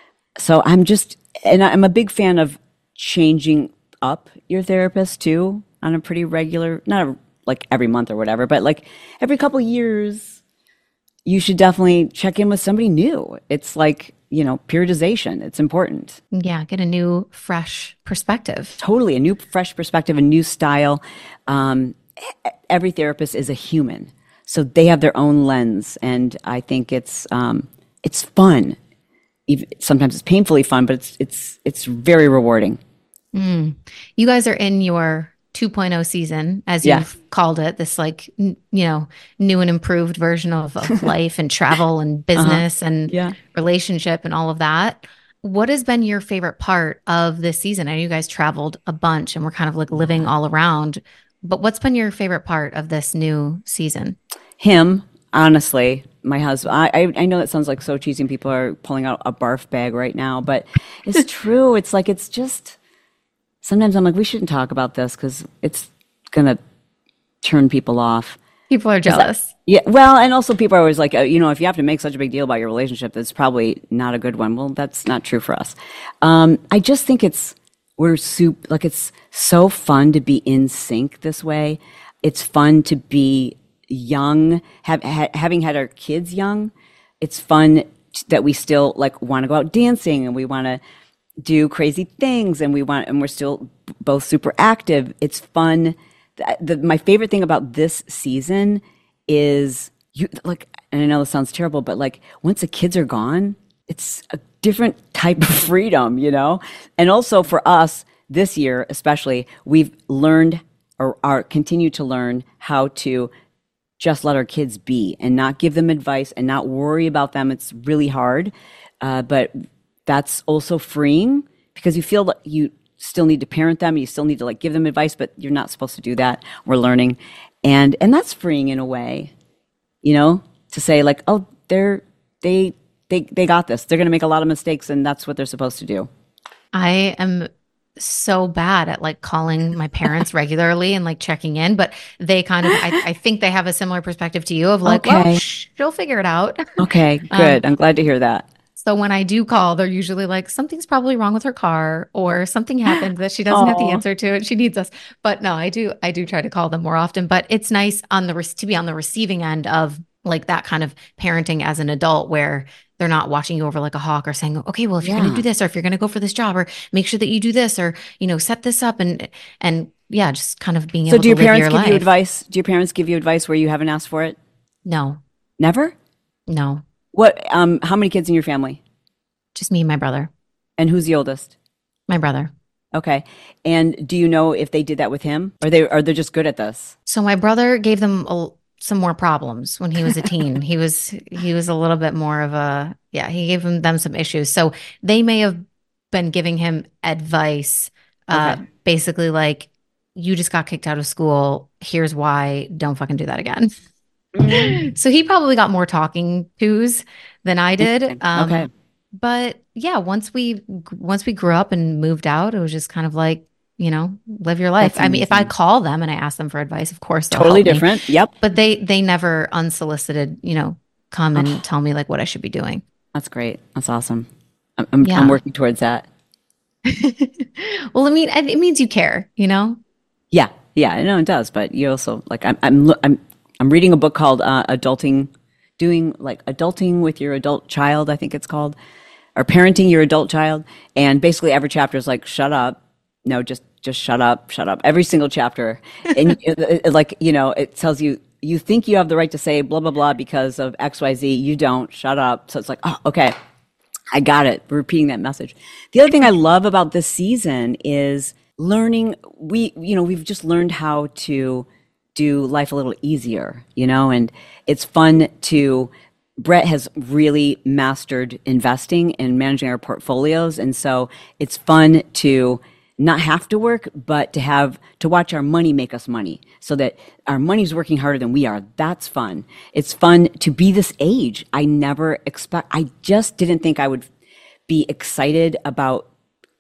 [SPEAKER 2] So I'm just, and I'm a big fan of changing up your therapist too on a pretty regular, not a, like every month or whatever, but like every couple years, you should definitely check in with somebody new. It's like, you know, periodization. It's important.
[SPEAKER 1] Yeah. Get a new, fresh perspective.
[SPEAKER 2] Totally. A new, fresh perspective, a new style. Um, every therapist is a human. So they have their own lens. And I think it's, um, it's fun. Even, sometimes it's painfully fun, but it's, it's, it's very rewarding.
[SPEAKER 1] Mm. You guys are in your two point oh season, as you've yeah. called it, this like, n- you know, new and improved version of, of life and travel and business uh-huh. and yeah. relationship and all of that. What has been your favorite part of this season? I know you guys traveled a bunch and we're kind of like living all around, but what's been your favorite part of this new season?
[SPEAKER 2] Him, honestly, my husband. I, I, I know that sounds like so cheesy and people are pulling out a barf bag right now, but it's true. It's like, it's just, sometimes I'm like, we shouldn't talk about this because it's going to turn people off.
[SPEAKER 1] People are jealous.
[SPEAKER 2] Yeah. Well, and also people are always like, uh, you know, if you have to make such a big deal about your relationship, that's probably not a good one. Well, that's not true for us. Um, I just think it's, we're soup, like it's so fun to be in sync this way. It's fun to be young, have, ha- having had our kids young. It's fun that we still like want to go out dancing and we want to do crazy things and we want, and we're still both super active. It's fun. The, the, my favorite thing about this season is you like, and I know this sounds terrible, but like once the kids are gone, it's a different type of freedom, you know? And also for us this year, especially, we've learned or are continue to learn how to just let our kids be and not give them advice and not worry about them. It's really hard. Uh, but that's also freeing because you feel that you still need to parent them. You still need to like give them advice, but you're not supposed to do that. We're learning. And, and that's freeing in a way, you know, to say like, oh, they're, they, they, they got this. They're going to make a lot of mistakes and that's what they're supposed to do.
[SPEAKER 1] I am so bad at like calling my parents regularly and like checking in, but they kind of, I, I think they have a similar perspective to you of like, okay. well, shh, she'll figure it out.
[SPEAKER 2] Okay, good. um, I'm glad to hear that.
[SPEAKER 1] So when I do call, they're usually like, something's probably wrong with her car or something happened that she doesn't have the answer to and she needs us. But no, I do, I do try to call them more often, but it's nice on the, to be on the receiving end of like that kind of parenting as an adult where they're not watching you over like a hawk or saying, okay, well, if you're going to
[SPEAKER 2] Yeah.
[SPEAKER 1] do this, or if you're going to go for this job, or make sure that you do this, or, you know, set this up and, and yeah, just kind of being
[SPEAKER 2] So
[SPEAKER 1] able
[SPEAKER 2] do
[SPEAKER 1] to
[SPEAKER 2] your
[SPEAKER 1] live
[SPEAKER 2] parents
[SPEAKER 1] your
[SPEAKER 2] give you
[SPEAKER 1] life.
[SPEAKER 2] advice? Do your parents give you advice where you haven't asked for it?
[SPEAKER 1] No,
[SPEAKER 2] Never?
[SPEAKER 1] no,
[SPEAKER 2] What, um, how many kids in your family?
[SPEAKER 1] just me and my brother,
[SPEAKER 2] And who's the oldest?
[SPEAKER 1] my brother.
[SPEAKER 2] Okay. And do you know if they did that with him? Or they are they just good at this?
[SPEAKER 1] So my brother gave them a, some more problems when he was a teen. he was he was a little bit more of a yeah. He gave them, them some issues. So they may have been giving him advice, uh,
[SPEAKER 2] Okay.
[SPEAKER 1] basically like, you just got kicked out of school. Here's why. Don't fucking do that again.
[SPEAKER 2] Mhm.
[SPEAKER 1] So he probably got more talking tos than I did.
[SPEAKER 2] Interesting.
[SPEAKER 1] Um,
[SPEAKER 2] Okay.
[SPEAKER 1] but yeah, once we once we grew up and moved out, it was just kind of like, you know, live your life.
[SPEAKER 2] That's
[SPEAKER 1] I mean, if I
[SPEAKER 2] amazing.
[SPEAKER 1] call them and I ask them for advice, of course they'll
[SPEAKER 2] Totally
[SPEAKER 1] help me.
[SPEAKER 2] different. Yep.
[SPEAKER 1] But they they never unsolicited, you know, come and
[SPEAKER 2] Oh,
[SPEAKER 1] tell me like what I should be doing.
[SPEAKER 2] that's great. That's awesome. I'm I'm, I'm
[SPEAKER 1] Yeah.
[SPEAKER 2] working towards that.
[SPEAKER 1] Well, I mean, it means you care, you know?
[SPEAKER 2] Yeah. Yeah, I know it does, but you also like I'm I'm lo- I'm I'm reading a book called uh, Adulting, doing like adulting with your adult child, I think it's called, or parenting your adult child, and basically every chapter is like shut up, no, just just shut up, shut up. Every single chapter, and it, it- like you know, it tells you you think you have the right to say blah blah blah because of X Y Z, you don't. Shut up. So it's like, oh, okay, I got it. Repeating that message. The other thing I love about this season is learning. We, you know, we've just learned how to do life a little easier, you know, and it's fun to. Brett has really mastered investing and managing our portfolios. And so it's fun to not have to work, but to have to watch our money make us money so that our money's working harder than we are. That's fun. It's fun to be this age. I never expect, I just didn't think I would be excited about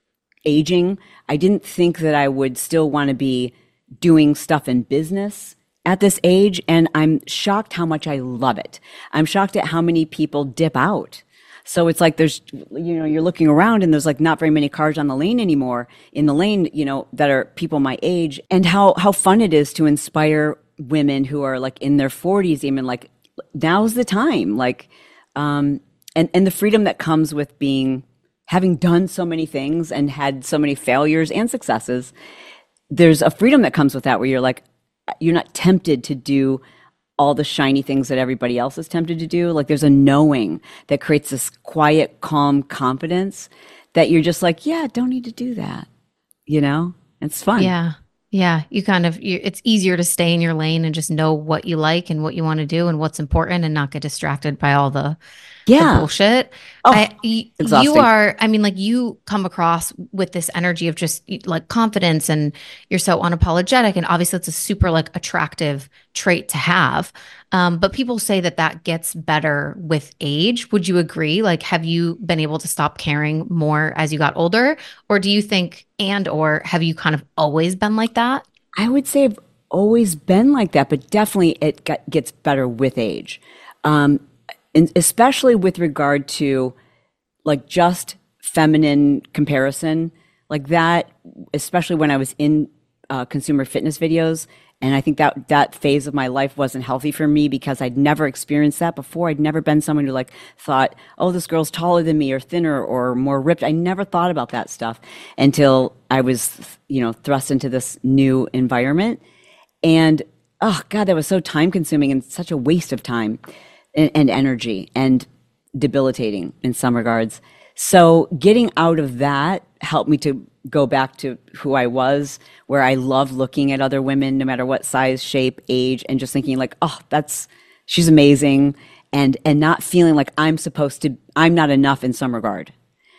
[SPEAKER 2] aging. I didn't think that I would still want to be doing stuff in business at this age. And I'm shocked how much I love it. I'm shocked at how many people dip out. So it's like there's, you know, you're looking around and there's like not very many cars on the lane anymore in the lane, you know, that are people my age, and how, how fun it is to inspire women who are like in their forties, even like now's the time, like, um, and, and the freedom that comes with being, having done so many things and had so many failures and successes. There's a freedom that comes with that where you're like, you're not tempted to do all the shiny things that everybody else is tempted to do. Like there's a knowing that creates this quiet, calm confidence that you're just like, yeah, don't need to do that. You know, it's fun.
[SPEAKER 1] Yeah. Yeah. You kind of, you, it's easier to stay in your lane and just know what you like and what you want to do and what's important and not get distracted by all the, the
[SPEAKER 2] Yeah.
[SPEAKER 1] bullshit.
[SPEAKER 2] Oh,
[SPEAKER 1] I, y- you
[SPEAKER 2] exhausting.
[SPEAKER 1] are, I mean, like you come across with this energy of just like confidence and you're so unapologetic. And obviously it's a super like attractive trait to have. Um, but people say that that gets better with age. Would you agree? Like, have you been able to stop caring more as you got older? Or do you think, and, or have you kind of always been like that?
[SPEAKER 2] I would say I've always been like that, but definitely it got, gets better with age. Um, and especially with regard to like just feminine comparison, like that, especially when I was in uh, consumer fitness videos. And I think that that phase of my life wasn't healthy for me because I'd never experienced that before. I'd never been someone who like thought, oh, this girl's taller than me or thinner or more ripped. I never thought about that stuff until I was, you know, thrust into this new environment. And oh God, that was so time consuming and such a waste of time and, and energy and debilitating in some regards. So getting out of that helped me to go back to who I was, where I love looking at other women, no matter what size, shape, age, and just thinking like, oh, that's, she's amazing. And, and not feeling like I'm supposed to, I'm not enough in some regard.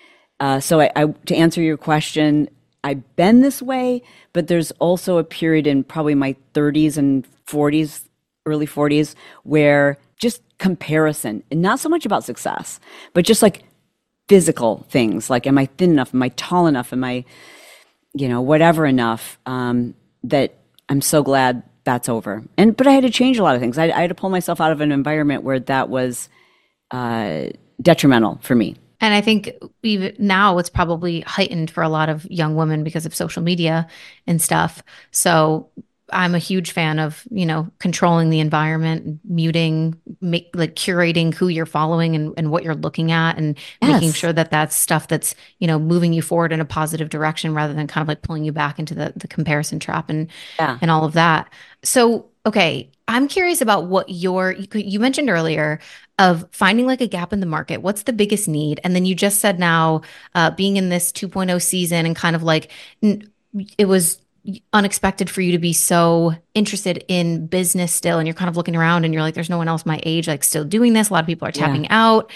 [SPEAKER 2] Uh, so I, I, to answer your question, I've been this way, but there's also a period in probably my thirties and forties, early forties, where just comparison, and not so much about success, but just like physical things, like am I thin enough, am I tall enough, am I, you know, whatever enough, um, that I'm so glad that's over. And but I had to change a lot of things. I, I had to pull myself out of an environment where that was uh, detrimental for me.
[SPEAKER 1] And I think even now it's probably heightened for a lot of young women because of social media and stuff. So I'm a huge fan of, you know, controlling the environment, muting, make, like curating who you're following and, and what you're looking at, and making
[SPEAKER 2] Yes.
[SPEAKER 1] sure that that's stuff that's, you know, moving you forward in a positive direction rather than kind of like pulling you back into the, the comparison trap and,
[SPEAKER 2] Yeah.
[SPEAKER 1] and all of that. So, okay, I'm curious about what your, you, you mentioned earlier of finding like a gap in the market. What's the biggest need? And then you just said now, uh, being in this 2.0 season and kind of like, n- it was unexpected for you to be so interested in business still, and you're kind of looking around and you're like, there's no one else my age like still doing this. A lot of people are
[SPEAKER 2] Yeah.
[SPEAKER 1] tapping out.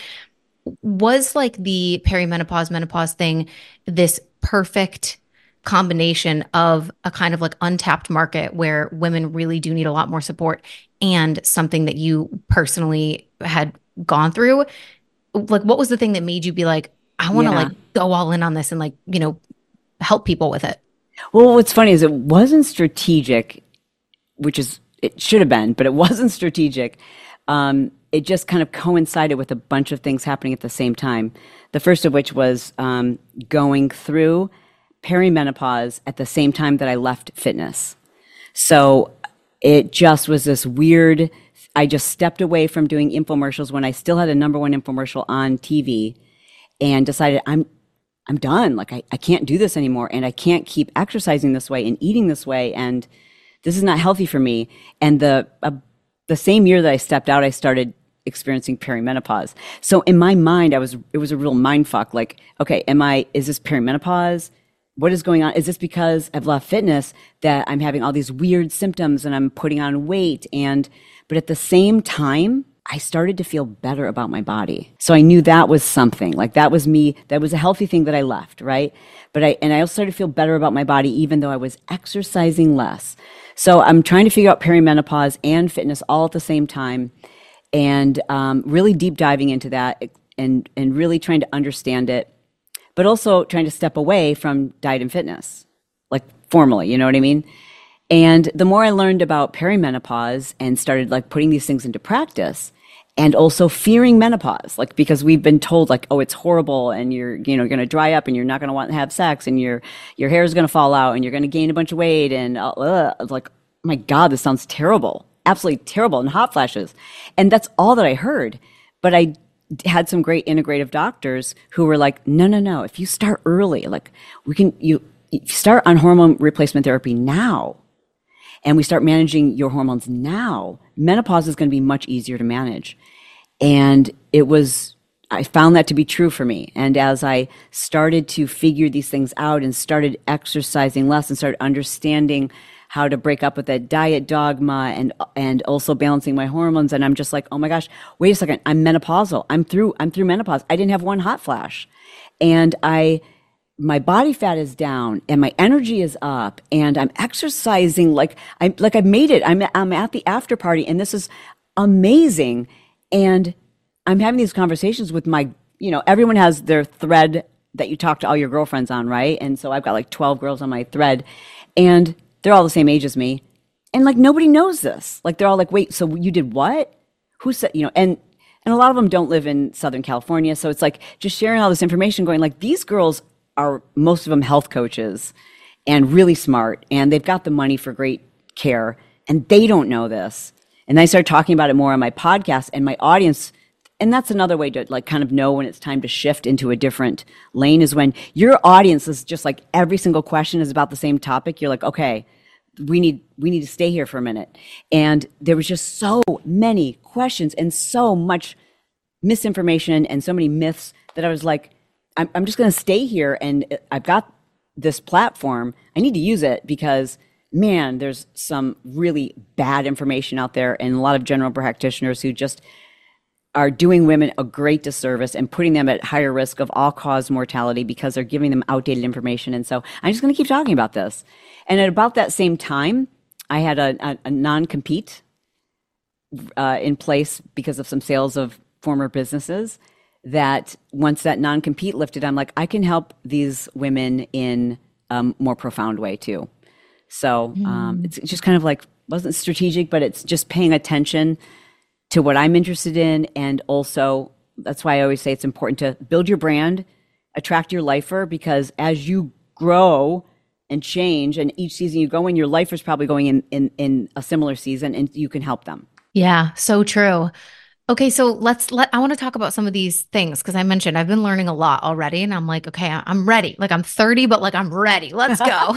[SPEAKER 1] Was like the perimenopause menopause thing this perfect combination of a kind of like untapped market where women really do need a lot more support, and something that you personally had gone through? Like, what was the thing that made you be like, I want to
[SPEAKER 2] Yeah.
[SPEAKER 1] like go all in on this and like, you know, help people with it?
[SPEAKER 2] Well, what's funny is it wasn't strategic, which is it should have been, but it wasn't strategic. Um, it just kind of coincided with a bunch of things happening at the same time. The first of which was um, going through perimenopause at the same time that I left fitness. So it just was this weird. I just stepped away from doing infomercials when I still had a number one infomercial on T V, and decided I'm I'm done. Like I, I can't do this anymore, and I can't keep exercising this way and eating this way, and this is not healthy for me. And the uh, the same year that I stepped out, I started experiencing perimenopause. So in my mind, I was it was a real mind fuck. Like, okay, am I is this perimenopause? What is going on? Is this because I've left fitness that I'm having all these weird symptoms and I'm putting on weight? And but at the same time, I started to feel better about my body. So I knew that was something. Like that was me. That was a healthy thing that I left, right? But I and I also started to feel better about my body even though I was exercising less. So I'm trying to figure out perimenopause and fitness all at the same time, and um, really deep diving into that, and and really trying to understand it, but also trying to step away from diet and fitness, like formally, you know what I mean? And the more I learned about perimenopause and started like putting these things into practice, and also fearing menopause, like because we've been told like, oh, it's horrible, and you're, you know, going to dry up, and you're not going to want to have sex, and your your hair is going to fall out, and you're going to gain a bunch of weight, and uh, uh, like, oh my God, this sounds terrible, absolutely terrible, and hot flashes, and that's all that I heard. But I had some great integrative doctors who were like, no, no, no, if you start early, like we can, you, you start on hormone replacement therapy now, and we start managing your hormones now, menopause is going to be much easier to manage. And it was, I found that to be true for me. And as I started to figure these things out and started exercising less and started understanding how to break up with that diet dogma, and and also balancing my hormones, and I'm just like, oh my gosh, wait a second, I'm menopausal. I'm through I'm through menopause. I didn't have one hot flash. And I my body fat is down and my energy is up, and I'm exercising like I like I've made it. I'm I'm at the after party, and this is amazing. And I'm having these conversations with my, you know, everyone has their thread that you talk to all your girlfriends on, right? And so I've got like twelve girls on my thread, and they're all the same age as me. And like nobody knows this. Like they're all like, wait, so you did what? Who said, you know, and and a lot of them don't live in Southern California. So it's like just sharing all this information, going like, these girls are, most of them, health coaches and really smart, and they've got the money for great care, and they don't know this. And I started talking about it more on my podcast, and my audience, and that's another way to like kind of know when it's time to shift into a different lane, is when your audience is just like every single question is about the same topic. You're like, okay, we need we need to stay here for a minute. And there was just so many questions and so much misinformation and so many myths that I was like, I'm, I'm just going to stay here, and I've got this platform. I need to use it because, man, there's some really bad information out there, and a lot of general practitioners who just are doing women a great disservice and putting them at higher risk of all-cause mortality because they're giving them outdated information. And so I'm just going to keep talking about this. And at about that same time, I had a, a, a non-compete uh, in place because of some sales of former businesses, that once that non-compete lifted, I'm like, I can help these women in a more profound way too. So um, it's just kind of like, wasn't strategic, but it's just paying attention to what I'm interested in. And also, that's why I always say it's important to build your brand, attract your lifer, because as you grow and change. And each season you go in, your life is probably going in, in, in a similar season, and you can help them.
[SPEAKER 1] Yeah, so true. Okay, so let's let I want to talk about some of these things because I mentioned I've been learning a lot already and I'm like, okay, I- I'm ready. Like I'm thirty, but like I'm ready. Let's go.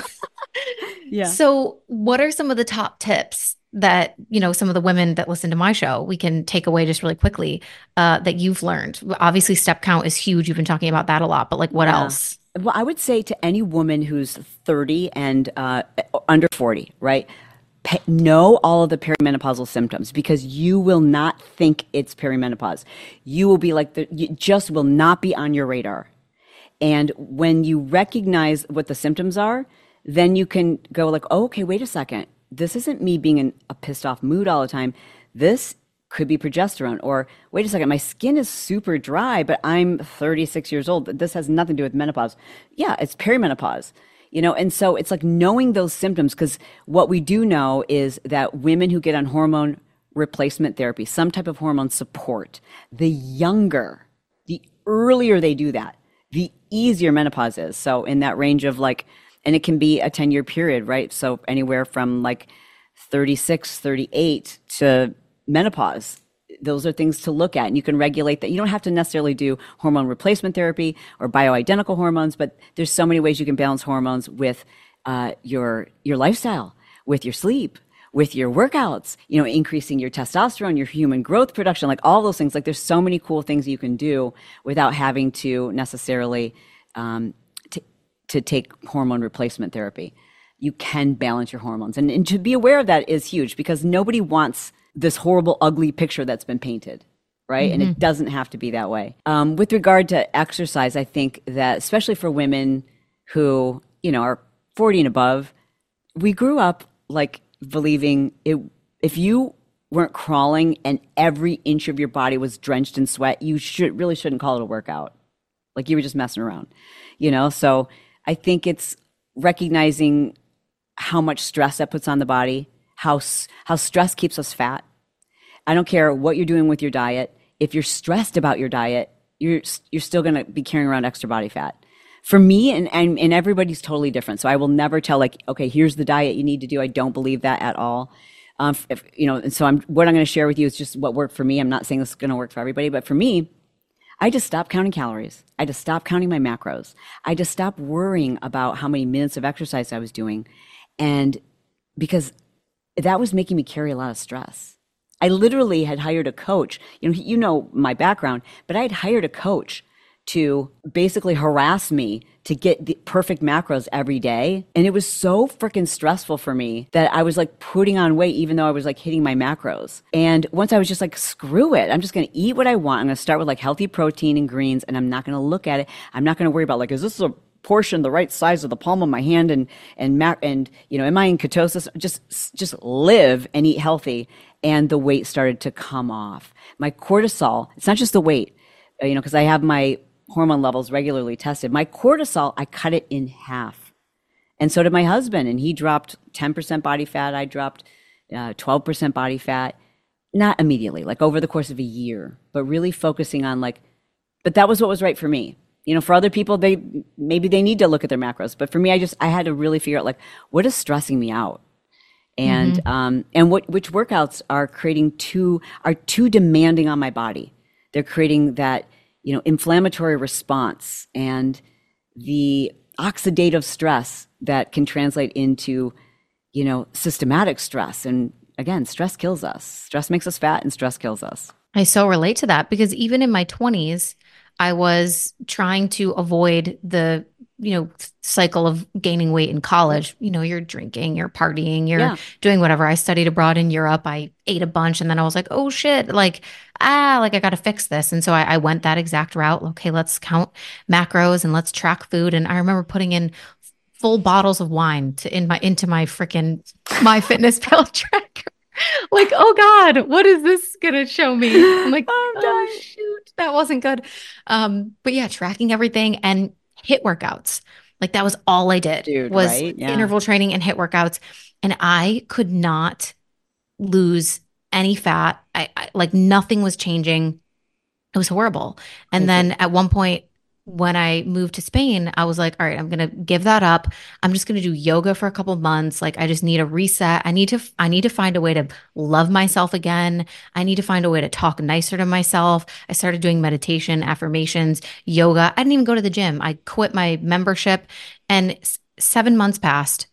[SPEAKER 2] Yeah.
[SPEAKER 1] So, what are some of the top tips that, you know, some of the women that listen to my show, we can take away just really quickly uh, that you've learned? Obviously, step count is huge. You've been talking about that a lot, but like what
[SPEAKER 2] Yeah.
[SPEAKER 1] else?
[SPEAKER 2] Well, I would say to any woman who's thirty and uh, under forty, right? Pe- know all of the perimenopausal symptoms because you will not think it's perimenopause. You will be like, the, you just will not be on your radar. And when you recognize what the symptoms are, then you can go like, oh, okay, wait a second. This isn't me being in a pissed off mood all the time. This could be progesterone. Or wait a second, my skin is super dry, but I'm thirty-six years old. This has nothing to do with menopause. Yeah, it's perimenopause. You know, and so it's like knowing those symptoms, because what we do know is that women who get on hormone replacement therapy, some type of hormone support, the younger, the earlier they do that, the easier menopause is. So in that range of like, and it can be a ten year period, right? So anywhere from like thirty-six, thirty-eight to menopause. Those are things to look at, and you can regulate that. You don't have to necessarily do hormone replacement therapy or bioidentical hormones, but there's so many ways you can balance hormones with uh, your your lifestyle, with your sleep, with your workouts, you know, increasing your testosterone, your human growth production, like all those things. Like there's so many cool things you can do without having to necessarily um, t- to take hormone replacement therapy. You can balance your hormones, and, and to be aware of that is huge because nobody wants this horrible, ugly picture that's been painted, right? Mm-hmm. And it doesn't have to be that way. Um, with regard to exercise, I think that especially for women who, you know, are forty and above, we grew up like believing it, if you weren't crawling and every inch of your body was drenched in sweat, you should really shouldn't call it a workout. Like you were just messing around, you know? So I think it's recognizing how much stress that puts on the body, how how stress keeps us fat. I don't care what you're doing with your diet. If you're stressed about your diet, you're you're still going to be carrying around extra body fat. For me, and, and and everybody's totally different. So I will never tell like, okay, here's the diet you need to do. I don't believe that at all. Um, if, you know, and so I'm what I'm going to share with you is just what worked for me. I'm not saying this is going to work for everybody, but for me, I just stopped counting calories. I just stopped counting my macros. I just stopped worrying about how many minutes of exercise I was doing, and because that was making me carry a lot of stress. I literally had hired a coach. You know, you know my background, but I had hired a coach to basically harass me to get the perfect macros every day. And it was so freaking stressful for me that I was like putting on weight, even though I was like hitting my macros. And once I was just like, screw it. I'm just going to eat what I want. I'm going to start with like healthy protein and greens, and I'm not going to look at it. I'm not going to worry about like, is this a portion the right size of the palm of my hand, and and mac and you know, am I in ketosis? Just just live and eat healthy, and the weight started to come off. My cortisol, it's not just the weight, you know, because I have my hormone levels regularly tested. My cortisol, I cut it in half, and so did my husband, and he dropped ten percent body fat. I dropped uh, twelve percent body fat, not immediately, like over the course of a year, but really focusing on like, but that was what was right for me. You know, for other people, they maybe they need to look at their macros, but for me, I just I had to really figure out like what is stressing me out, and mm-hmm. um, and what which workouts are creating too are too demanding on my body. They're creating that, you know, inflammatory response and the oxidative stress that can translate into, you know, systematic stress. And again, stress kills us. Stress makes us fat, and stress kills us.
[SPEAKER 1] I so relate to that because even in my twenties, I was trying to avoid the, you know, cycle of gaining weight in college. You know, you're drinking, you're partying, you're yeah. doing whatever. I studied abroad in Europe. I ate a bunch, and then I was like, oh shit, like, ah, like I got to fix this. And so I, I went that exact route. Okay, let's count macros and let's track food. And I remember putting in full bottles of wine to in my into my freaking MyFitnessPal tracker. Like, oh God, what is this gonna show me? I'm like, oh, I'm oh shoot, that wasn't good. Um, but yeah, tracking everything and HIIT workouts. Like that was all I did.
[SPEAKER 2] Dude,
[SPEAKER 1] was
[SPEAKER 2] right? Yeah.
[SPEAKER 1] interval training and HIIT workouts. And I could not lose any fat. I, I like nothing was changing. It was horrible. And then at one point, when I moved to Spain, I was like, all right, I'm going to give that up. I'm just going to do yoga for a couple of months. Like I just need a reset. I need to I need to find a way to love myself again. I need to find a way to talk nicer to myself. I started doing meditation, affirmations, yoga. I didn't even go to the gym. I quit my membership and s- seven months passed.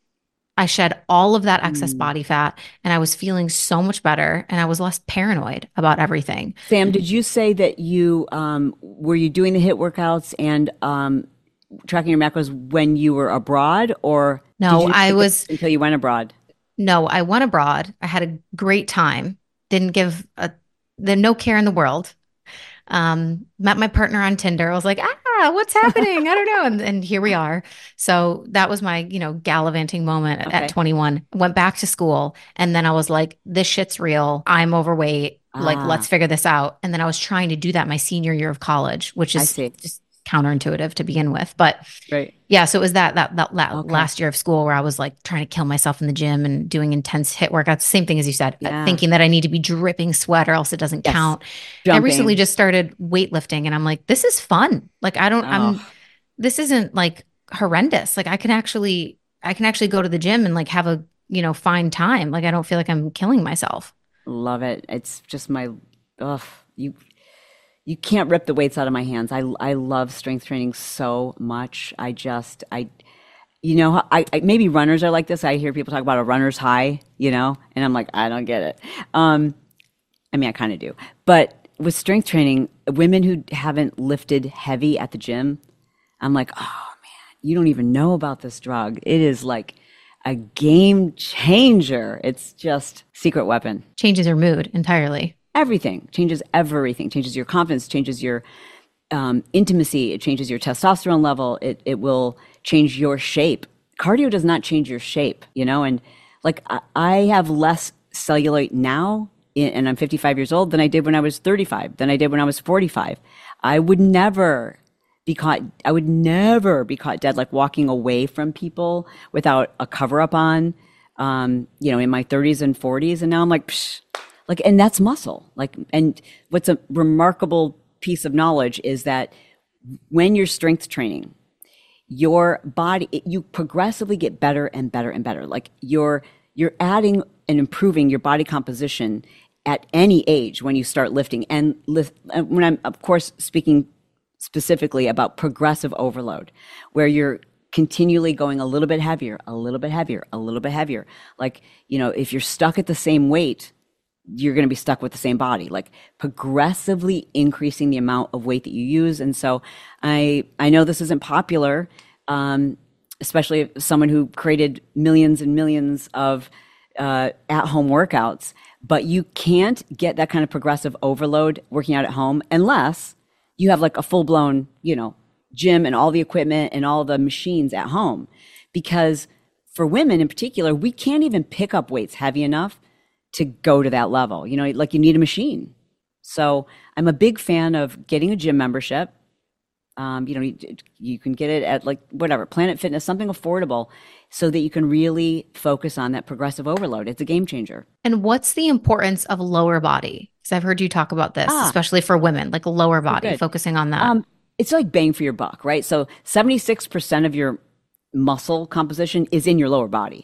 [SPEAKER 1] I shed all of that excess
[SPEAKER 2] Mm.
[SPEAKER 1] body fat and I was feeling so much better and I was less paranoid about everything.
[SPEAKER 2] Sam, did you say that you um, were you doing the HIIT workouts and um, tracking your macros when you were abroad, or did
[SPEAKER 1] No,
[SPEAKER 2] you
[SPEAKER 1] I
[SPEAKER 2] take it
[SPEAKER 1] was
[SPEAKER 2] until you went abroad?
[SPEAKER 1] No, I went abroad. I had a great time. Didn't give a the no care in the world. Um, met my partner on Tinder. I was like, ah, what's happening? I don't know. And, and here we are. So that was my, you know, gallivanting moment at
[SPEAKER 2] Okay.
[SPEAKER 1] twenty-one. Went back to school. And then I was like, this shit's real. I'm overweight. Like, let's
[SPEAKER 2] Ah,
[SPEAKER 1] figure this out. And then I was trying to do that my senior year of college, which
[SPEAKER 2] I
[SPEAKER 1] is
[SPEAKER 2] see.
[SPEAKER 1] just counterintuitive to begin with. But
[SPEAKER 2] Right.
[SPEAKER 1] yeah, so it was that that that, that
[SPEAKER 2] Okay.
[SPEAKER 1] last year of school where I was like trying to kill myself in the gym and doing intense hit workouts. Same thing as you said, uh,
[SPEAKER 2] Yeah.
[SPEAKER 1] thinking that I need to be dripping sweat or else it doesn't
[SPEAKER 2] Yes.
[SPEAKER 1] count. I recently
[SPEAKER 2] Jumping.
[SPEAKER 1] just started weightlifting and I'm like, this is fun. Like I don't I'm
[SPEAKER 2] Oh,
[SPEAKER 1] this isn't like horrendous. Like I can actually I can actually go to the gym and like have a, you know, fine time. Like I don't feel like I'm killing myself.
[SPEAKER 2] love it. It's just my, ugh, you you can't rip the weights out of my hands. I I love strength training so much. I just I you know I, I maybe runners are like this. I hear people talk about a runner's high, you know, and I'm like, I don't get it. Um, I mean, I kind of do. But with strength training, women who haven't lifted heavy at the gym, I'm like, oh man, you don't even know about this drug. It is like a game changer. It's just secret weapon.
[SPEAKER 1] Changes your mood entirely.
[SPEAKER 2] Everything changes everything. Changes your confidence, changes your um, intimacy. It changes your testosterone level. It it will change your shape. Cardio does not change your shape, you know. And like I, I have less cellulite now, in, and I'm fifty-five years old than I did when I was thirty-five. Than I did when I was forty-five. I would never be caught. I would never be caught dead, like walking away from people without a cover up on. Um, you know, in my thirties and forties, and now I'm like, psh, like, and that's muscle. Like, and what's a remarkable piece of knowledge is that when you're strength training, your body, it, you progressively get better and better and better. Like you're you're adding and improving your body composition at any age when you start lifting. And lift, and when I'm, of course, speaking specifically about progressive overload, where you're continually going a little bit heavier, a little bit heavier, a little bit heavier. Like, you know, if you're stuck at the same weight, you're going to be stuck with the same body, like progressively increasing the amount of weight that you use. And so I, I know this isn't popular, um, especially if someone who created millions and millions of uh, at-home workouts, but you can't get that kind of progressive overload working out at home unless you have like a full-blown, you know, gym and all the equipment and all the machines at home. Because for women in particular, we can't even pick up weights heavy enough to go to that level. You know, like you need a machine. So I'm a big fan of getting a gym membership. Um, you know, you, you can get it at like whatever, Planet Fitness, something affordable, so that you can really focus on that progressive overload. It's a game changer.
[SPEAKER 1] And what's the importance of lower body? Because I've heard you talk about this,
[SPEAKER 2] Ah,
[SPEAKER 1] especially for women, like lower
[SPEAKER 2] so
[SPEAKER 1] body,
[SPEAKER 2] good.
[SPEAKER 1] focusing on that.
[SPEAKER 2] Um, it's like bang for your buck, right? So seventy-six percent of your muscle composition is in your lower body.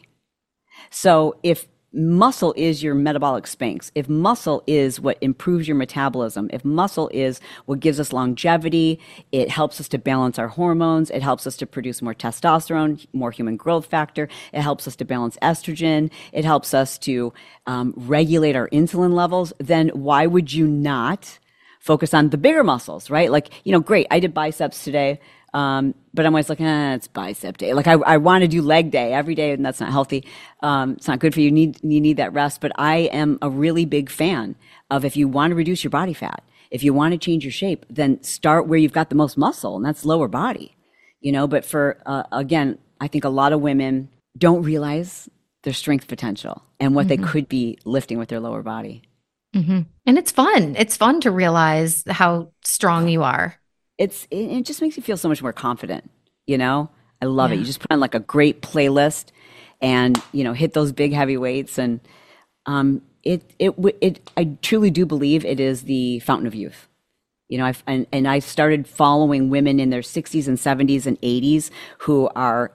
[SPEAKER 2] So if muscle is your metabolic sphinx, if muscle is what improves your metabolism, if muscle is what gives us longevity, it helps us to balance our hormones, it helps us to produce more testosterone, more human growth factor, it helps us to balance estrogen, it helps us to um, regulate our insulin levels, then why would you not focus on the bigger muscles, right? Like, you know, great, I did biceps today. Um, but I'm always like, eh, it's bicep day. Like I, I want to do leg day every day, and that's not healthy. Um, it's not good for you. You need, you need that rest. But I am a really big fan of, if you want to reduce your body fat, if you want to change your shape, then start where you've got the most muscle, and that's lower body, you know. But for, uh, again, I think a lot of women don't realize their strength potential and what they
[SPEAKER 1] Mm-hmm.
[SPEAKER 2] could be lifting with their lower body.
[SPEAKER 1] Mm-hmm. And it's fun. It's fun to realize how strong you are.
[SPEAKER 2] It's it, it just makes you feel so much more confident, you know. I love it. You
[SPEAKER 1] Yeah.
[SPEAKER 2] just put on like a great playlist, and you know, hit those big heavy weights, and um, it it w- it I truly do believe it is the fountain of youth. You know, I've, and, and I started following women in their sixties and seventies and eighties who are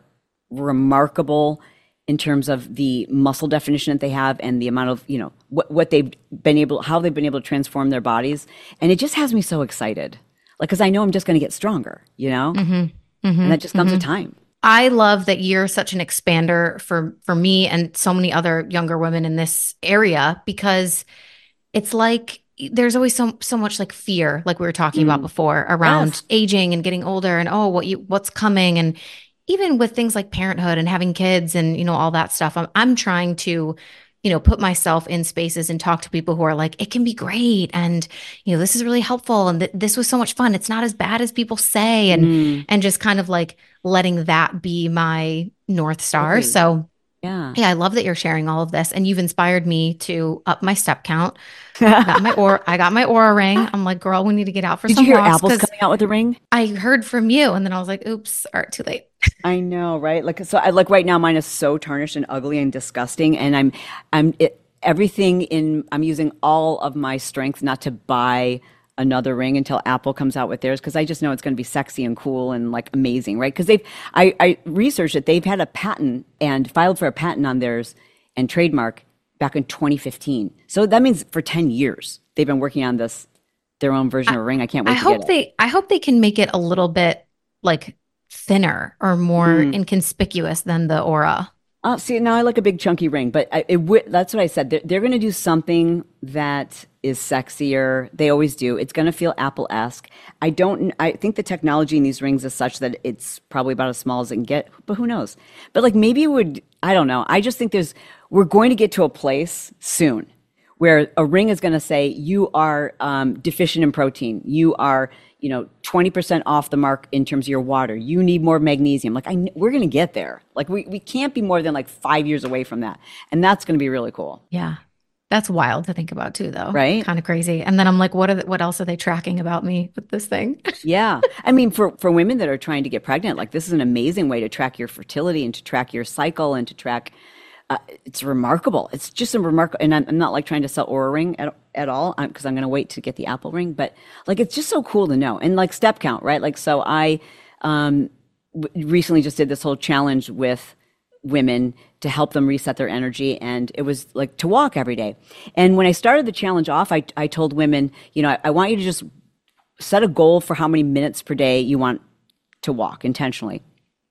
[SPEAKER 2] remarkable in terms of the muscle definition that they have and the amount of, you know, what, what they've been able, how they've been able to transform their bodies. And it just has me so excited. Like, because I know I'm just going to get stronger, you know? Mm-hmm, mm-hmm, and that just comes
[SPEAKER 1] mm-hmm.
[SPEAKER 2] with time.
[SPEAKER 1] I love that you're such an expander for, for me and so many other younger women in this area, because it's like there's always so so much like fear, like we were talking mm. about before, around yes. aging and getting older and oh, what you what's coming, and even with things like parenthood and having kids and you know all that stuff. I'm I'm trying to, you know, put myself in spaces and talk to people who are like, it can be great, and you know, this is really helpful, and th- this was so much fun. It's not as bad as people say, and mm. and just kind of like letting that be my North Star. Okay. So.
[SPEAKER 2] Yeah.
[SPEAKER 1] Yeah, I love that you're sharing all of this, and you've inspired me to up my step count. I got my Oura, I got my Oura ring. I'm like, girl, we need to get out for
[SPEAKER 2] Did
[SPEAKER 1] some
[SPEAKER 2] you hear
[SPEAKER 1] walks.
[SPEAKER 2] Apple's coming out with a ring?
[SPEAKER 1] I heard from you, and then I was like, oops, all right, too late.
[SPEAKER 2] I know, right? Like, so I like right now, mine is so tarnished and ugly and disgusting, and I'm, I'm it, everything in. I'm using all of my strength not to buy another ring until Apple comes out with theirs, because I just know it's going to be sexy and cool and like amazing, right? Because they've, I, I researched it. They've had a patent and filed for a patent on theirs and trademark back in twenty fifteen. So that means for ten years they've been working on this, their own version
[SPEAKER 1] I,
[SPEAKER 2] of a ring. I can't wait
[SPEAKER 1] I
[SPEAKER 2] to
[SPEAKER 1] hope
[SPEAKER 2] get
[SPEAKER 1] they,
[SPEAKER 2] it.
[SPEAKER 1] I hope they can make it a little bit like thinner or more mm. inconspicuous than the Oura.
[SPEAKER 2] Oh, see, now I like a big chunky ring, but I, it w- that's what I said. They're, they're going to do something that is sexier. They always do. It's going to feel Apple-esque. I don't, I think the technology in these rings is such that it's probably about as small as it can get, but who knows? But like maybe it would, I don't know. I just think there's, we're going to get to a place soon where a ring is going to say, you are um, deficient in protein. You are, you know, twenty percent off the mark in terms of your water. You need more magnesium. Like, I, we're going to get there. Like, we, we can't be more than like five years away from that. And that's going to be really cool.
[SPEAKER 1] Yeah. That's wild to think about too, though.
[SPEAKER 2] Right?
[SPEAKER 1] Kind of crazy. And then I'm like, what are the, what else are they tracking about me with this thing?
[SPEAKER 2] Yeah. I mean, for, for women that are trying to get pregnant, like this is an amazing way to track your fertility and to track your cycle and to track, uh, it's remarkable. It's just a remarkable, and I'm, I'm not like trying to sell Oura ring at, at all, because I'm, I'm going to wait to get the Apple ring, but like, it's just so cool to know. And like step count, right? Like, so I um, w- recently just did this whole challenge with women to help them reset their energy. And it was like to walk every day. And when I started the challenge off, I, I told women, you know, I, I want you to just set a goal for how many minutes per day you want to walk intentionally.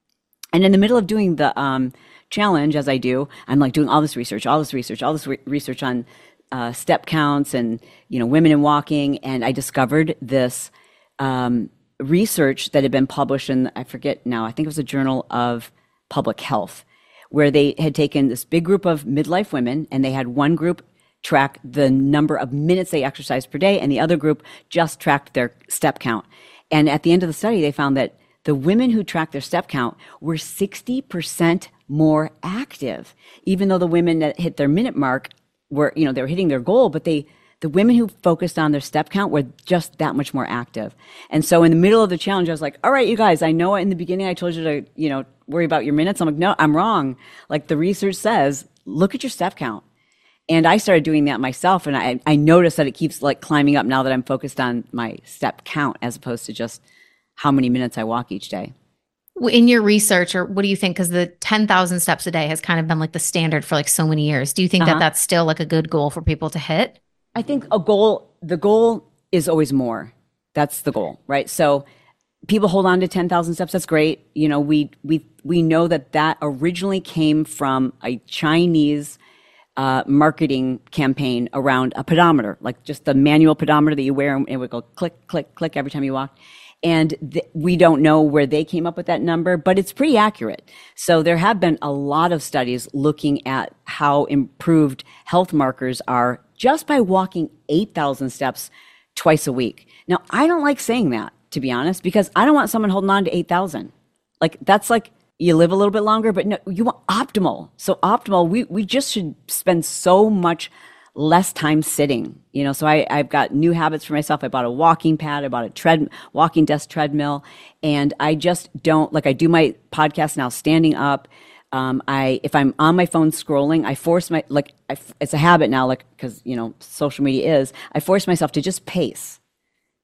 [SPEAKER 2] And in the middle of doing the um, challenge, as I do, I'm like doing all this research, all this research, all this re- research on uh, step counts and, you know, women in walking. And I discovered this um, research that had been published in, I forget now, I think it was a Journal of Public Health, where they had taken this big group of midlife women and they had one group track the number of minutes they exercised per day and the other group just tracked their step count. And at the end of the study, they found that the women who tracked their step count were sixty percent more active, even though the women that hit their minute mark were, you know, they were hitting their goal, but they, the women who focused on their step count were just that much more active. And so in the middle of the challenge, I was like, all right, you guys, I know in the beginning I told you to, you know, worry about your minutes. I'm like, no, I'm wrong. Like the research says, look at your step count. And I started doing that myself. And I, I noticed that it keeps like climbing up now that I'm focused on my step count as opposed to just how many minutes I walk each day.
[SPEAKER 1] In your research, or what do you think? Because the ten thousand steps a day has kind of been like the standard for like so many years. Do you think uh-huh. that that's still like a good goal for people to hit?
[SPEAKER 2] I think a goal, the goal is always more. That's the goal, right? So people hold on to ten thousand steps. That's great. You know, we, we, we know that that originally came from a Chinese uh, marketing campaign around a pedometer, like just the manual pedometer that you wear and it would go click, click, click every time you walk. And th- we don't know where they came up with that number, but it's pretty accurate. So there have been a lot of studies looking at how improved health markers are just by walking eight thousand steps twice a week. Now, I don't like saying that, to be honest, because I don't want someone holding on to eight thousand. Like, that's like, you live a little bit longer, but no, you want optimal. So optimal, we, we just should spend so much less time sitting, you know, so I, I've got new habits for myself. I bought a walking pad, I bought a tread, walking desk treadmill, and I just don't, like I do my podcast now standing up. Um, I, if I'm on my phone scrolling, I force my, like, I, it's a habit now, like, cause, you know, social media is, I force myself to just pace,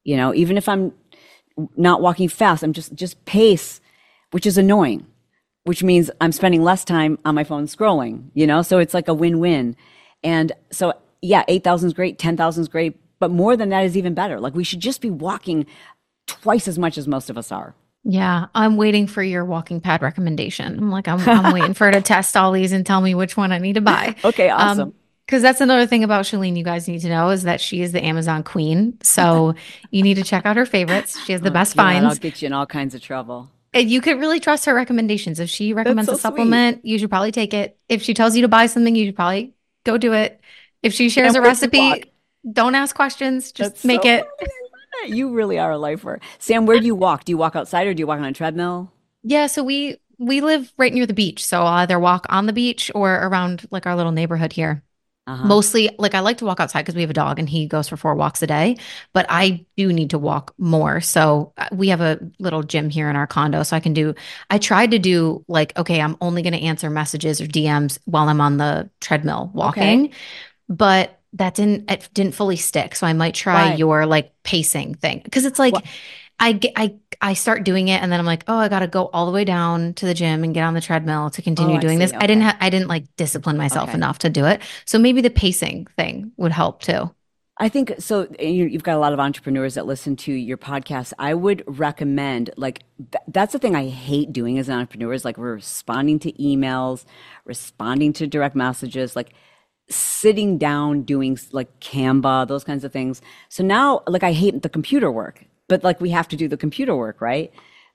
[SPEAKER 2] You know, even if I'm not walking fast, I'm just, just pace, which is annoying, which means I'm spending less time on my phone scrolling, you know? So it's like a win-win. And so, yeah, eight thousand is great, ten thousand is great, but more than that is even better. Like we should just be walking twice as much as most of us are.
[SPEAKER 1] Yeah, I'm waiting for your walking pad recommendation. I'm like, I'm, I'm waiting for her to test all these and tell me which one I need to buy.
[SPEAKER 2] Okay, awesome.
[SPEAKER 1] Um, Because that's another thing about Chalene you guys need to know is that she is the Amazon queen. So you need to check out her favorites. She has the
[SPEAKER 2] Oh,
[SPEAKER 1] best
[SPEAKER 2] God,
[SPEAKER 1] finds.
[SPEAKER 2] I'll get you in all kinds of trouble.
[SPEAKER 1] And you could really trust her recommendations. If she recommends
[SPEAKER 2] so
[SPEAKER 1] a supplement, you should probably take it. If she tells you to buy something, you should probably go do it. If she shares
[SPEAKER 2] And
[SPEAKER 1] a
[SPEAKER 2] where'd you walk?
[SPEAKER 1] recipe, don't ask questions. Just
[SPEAKER 2] That's
[SPEAKER 1] make
[SPEAKER 2] so
[SPEAKER 1] it.
[SPEAKER 2] funny. I love that. You really are a lifer. Sam, where do you walk? Do you walk outside or do you walk on a treadmill?
[SPEAKER 1] Yeah, so we we live right near the beach. So I'll either walk on the beach or around like our little neighborhood here.
[SPEAKER 2] Uh-huh.
[SPEAKER 1] Mostly, like I like to walk outside because we have a dog and he goes for four walks a day, but I do need to walk more. So uh, we have a little gym here in our condo. So I can do, I tried to do like, okay, I'm only going to answer messages or D Ms while I'm on the treadmill walking,
[SPEAKER 2] Okay.
[SPEAKER 1] but that didn't, it didn't fully stick. So I might try
[SPEAKER 2] Why?
[SPEAKER 1] your like pacing thing. Cause it's like,
[SPEAKER 2] What?
[SPEAKER 1] I get, I, I start doing it and then I'm like, oh, I got to go all the way down to the gym and get on the treadmill to
[SPEAKER 2] Oh,
[SPEAKER 1] continue
[SPEAKER 2] I
[SPEAKER 1] doing this.
[SPEAKER 2] see.
[SPEAKER 1] I didn't
[SPEAKER 2] Okay.
[SPEAKER 1] have, I didn't like discipline myself
[SPEAKER 2] Okay.
[SPEAKER 1] enough to do it. So maybe the pacing thing would help too.
[SPEAKER 2] I think so. You, you've got a lot of entrepreneurs that listen to your podcast. I would recommend, like, th- that's the thing I hate doing as an entrepreneur is like we're responding to emails, responding to direct messages, like sitting down doing s- like Canva, those kinds of things. So now, like, I hate the computer work, but like we have to do the computer work, right?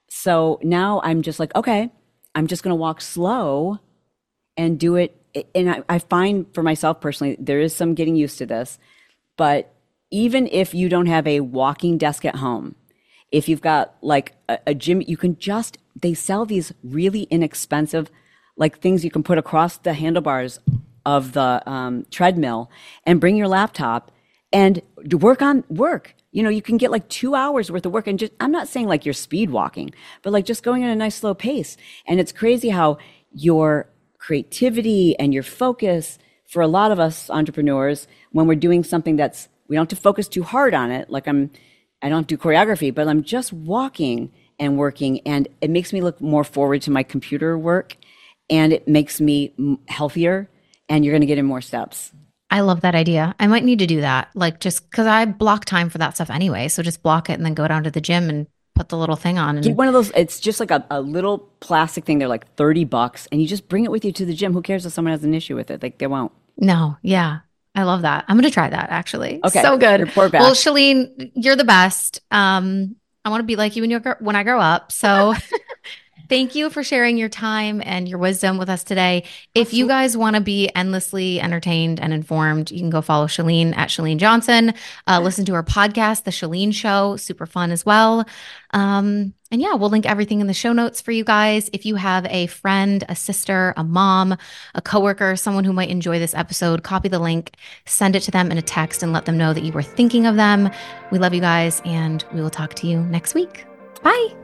[SPEAKER 2] So now I'm just like, okay, I'm just going to walk slow and do it. And I, I find for myself personally, there is some getting used to this. But even if you don't have a walking desk at home, if you've got like a, a gym, you can just, they sell these really inexpensive, like things you can put across the handlebars of the um, treadmill and bring your laptop and do work on work. You know, you can get like two hours worth of work and just, I'm not saying like you're speed walking, but like just going at a nice slow pace. And it's crazy how your creativity and your focus for a lot of us entrepreneurs, when we're doing something that's, we don't have to focus too hard on it. Like I'm, I don't do choreography, but I'm just walking and working and it makes me look more forward to my computer work and it makes me m- healthier and you're going to get in more steps.
[SPEAKER 1] I love that idea. I might need to do that. Like just because I block time for that stuff anyway. So just block it and then go down to the gym and put the little thing on.
[SPEAKER 2] Get
[SPEAKER 1] And
[SPEAKER 2] one of those, it's just like a, a little plastic thing. They're like thirty bucks and you just bring it with you to the gym. Who cares if someone has an issue with it? Like they won't.
[SPEAKER 1] no, yeah, I love that. I'm going to try that actually.
[SPEAKER 2] Okay.
[SPEAKER 1] So good.
[SPEAKER 2] Report back.
[SPEAKER 1] Well, Chalene, you're the best. Um, I want to be like you when you gr- when I grow up. So thank you for sharing your time and your wisdom with us today. If you guys want to be endlessly entertained and informed, you can go follow Chalene at Chalene Johnson. Uh, listen to her podcast, The Chalene Show, super fun as well. Um, and yeah, we'll link everything in the show notes for you guys. If you have a friend, a sister, a mom, a coworker, someone who might enjoy this episode, copy the link, send it to them in a text, and let them know that you were thinking of them. We love you guys, and we will talk to you next week. Bye.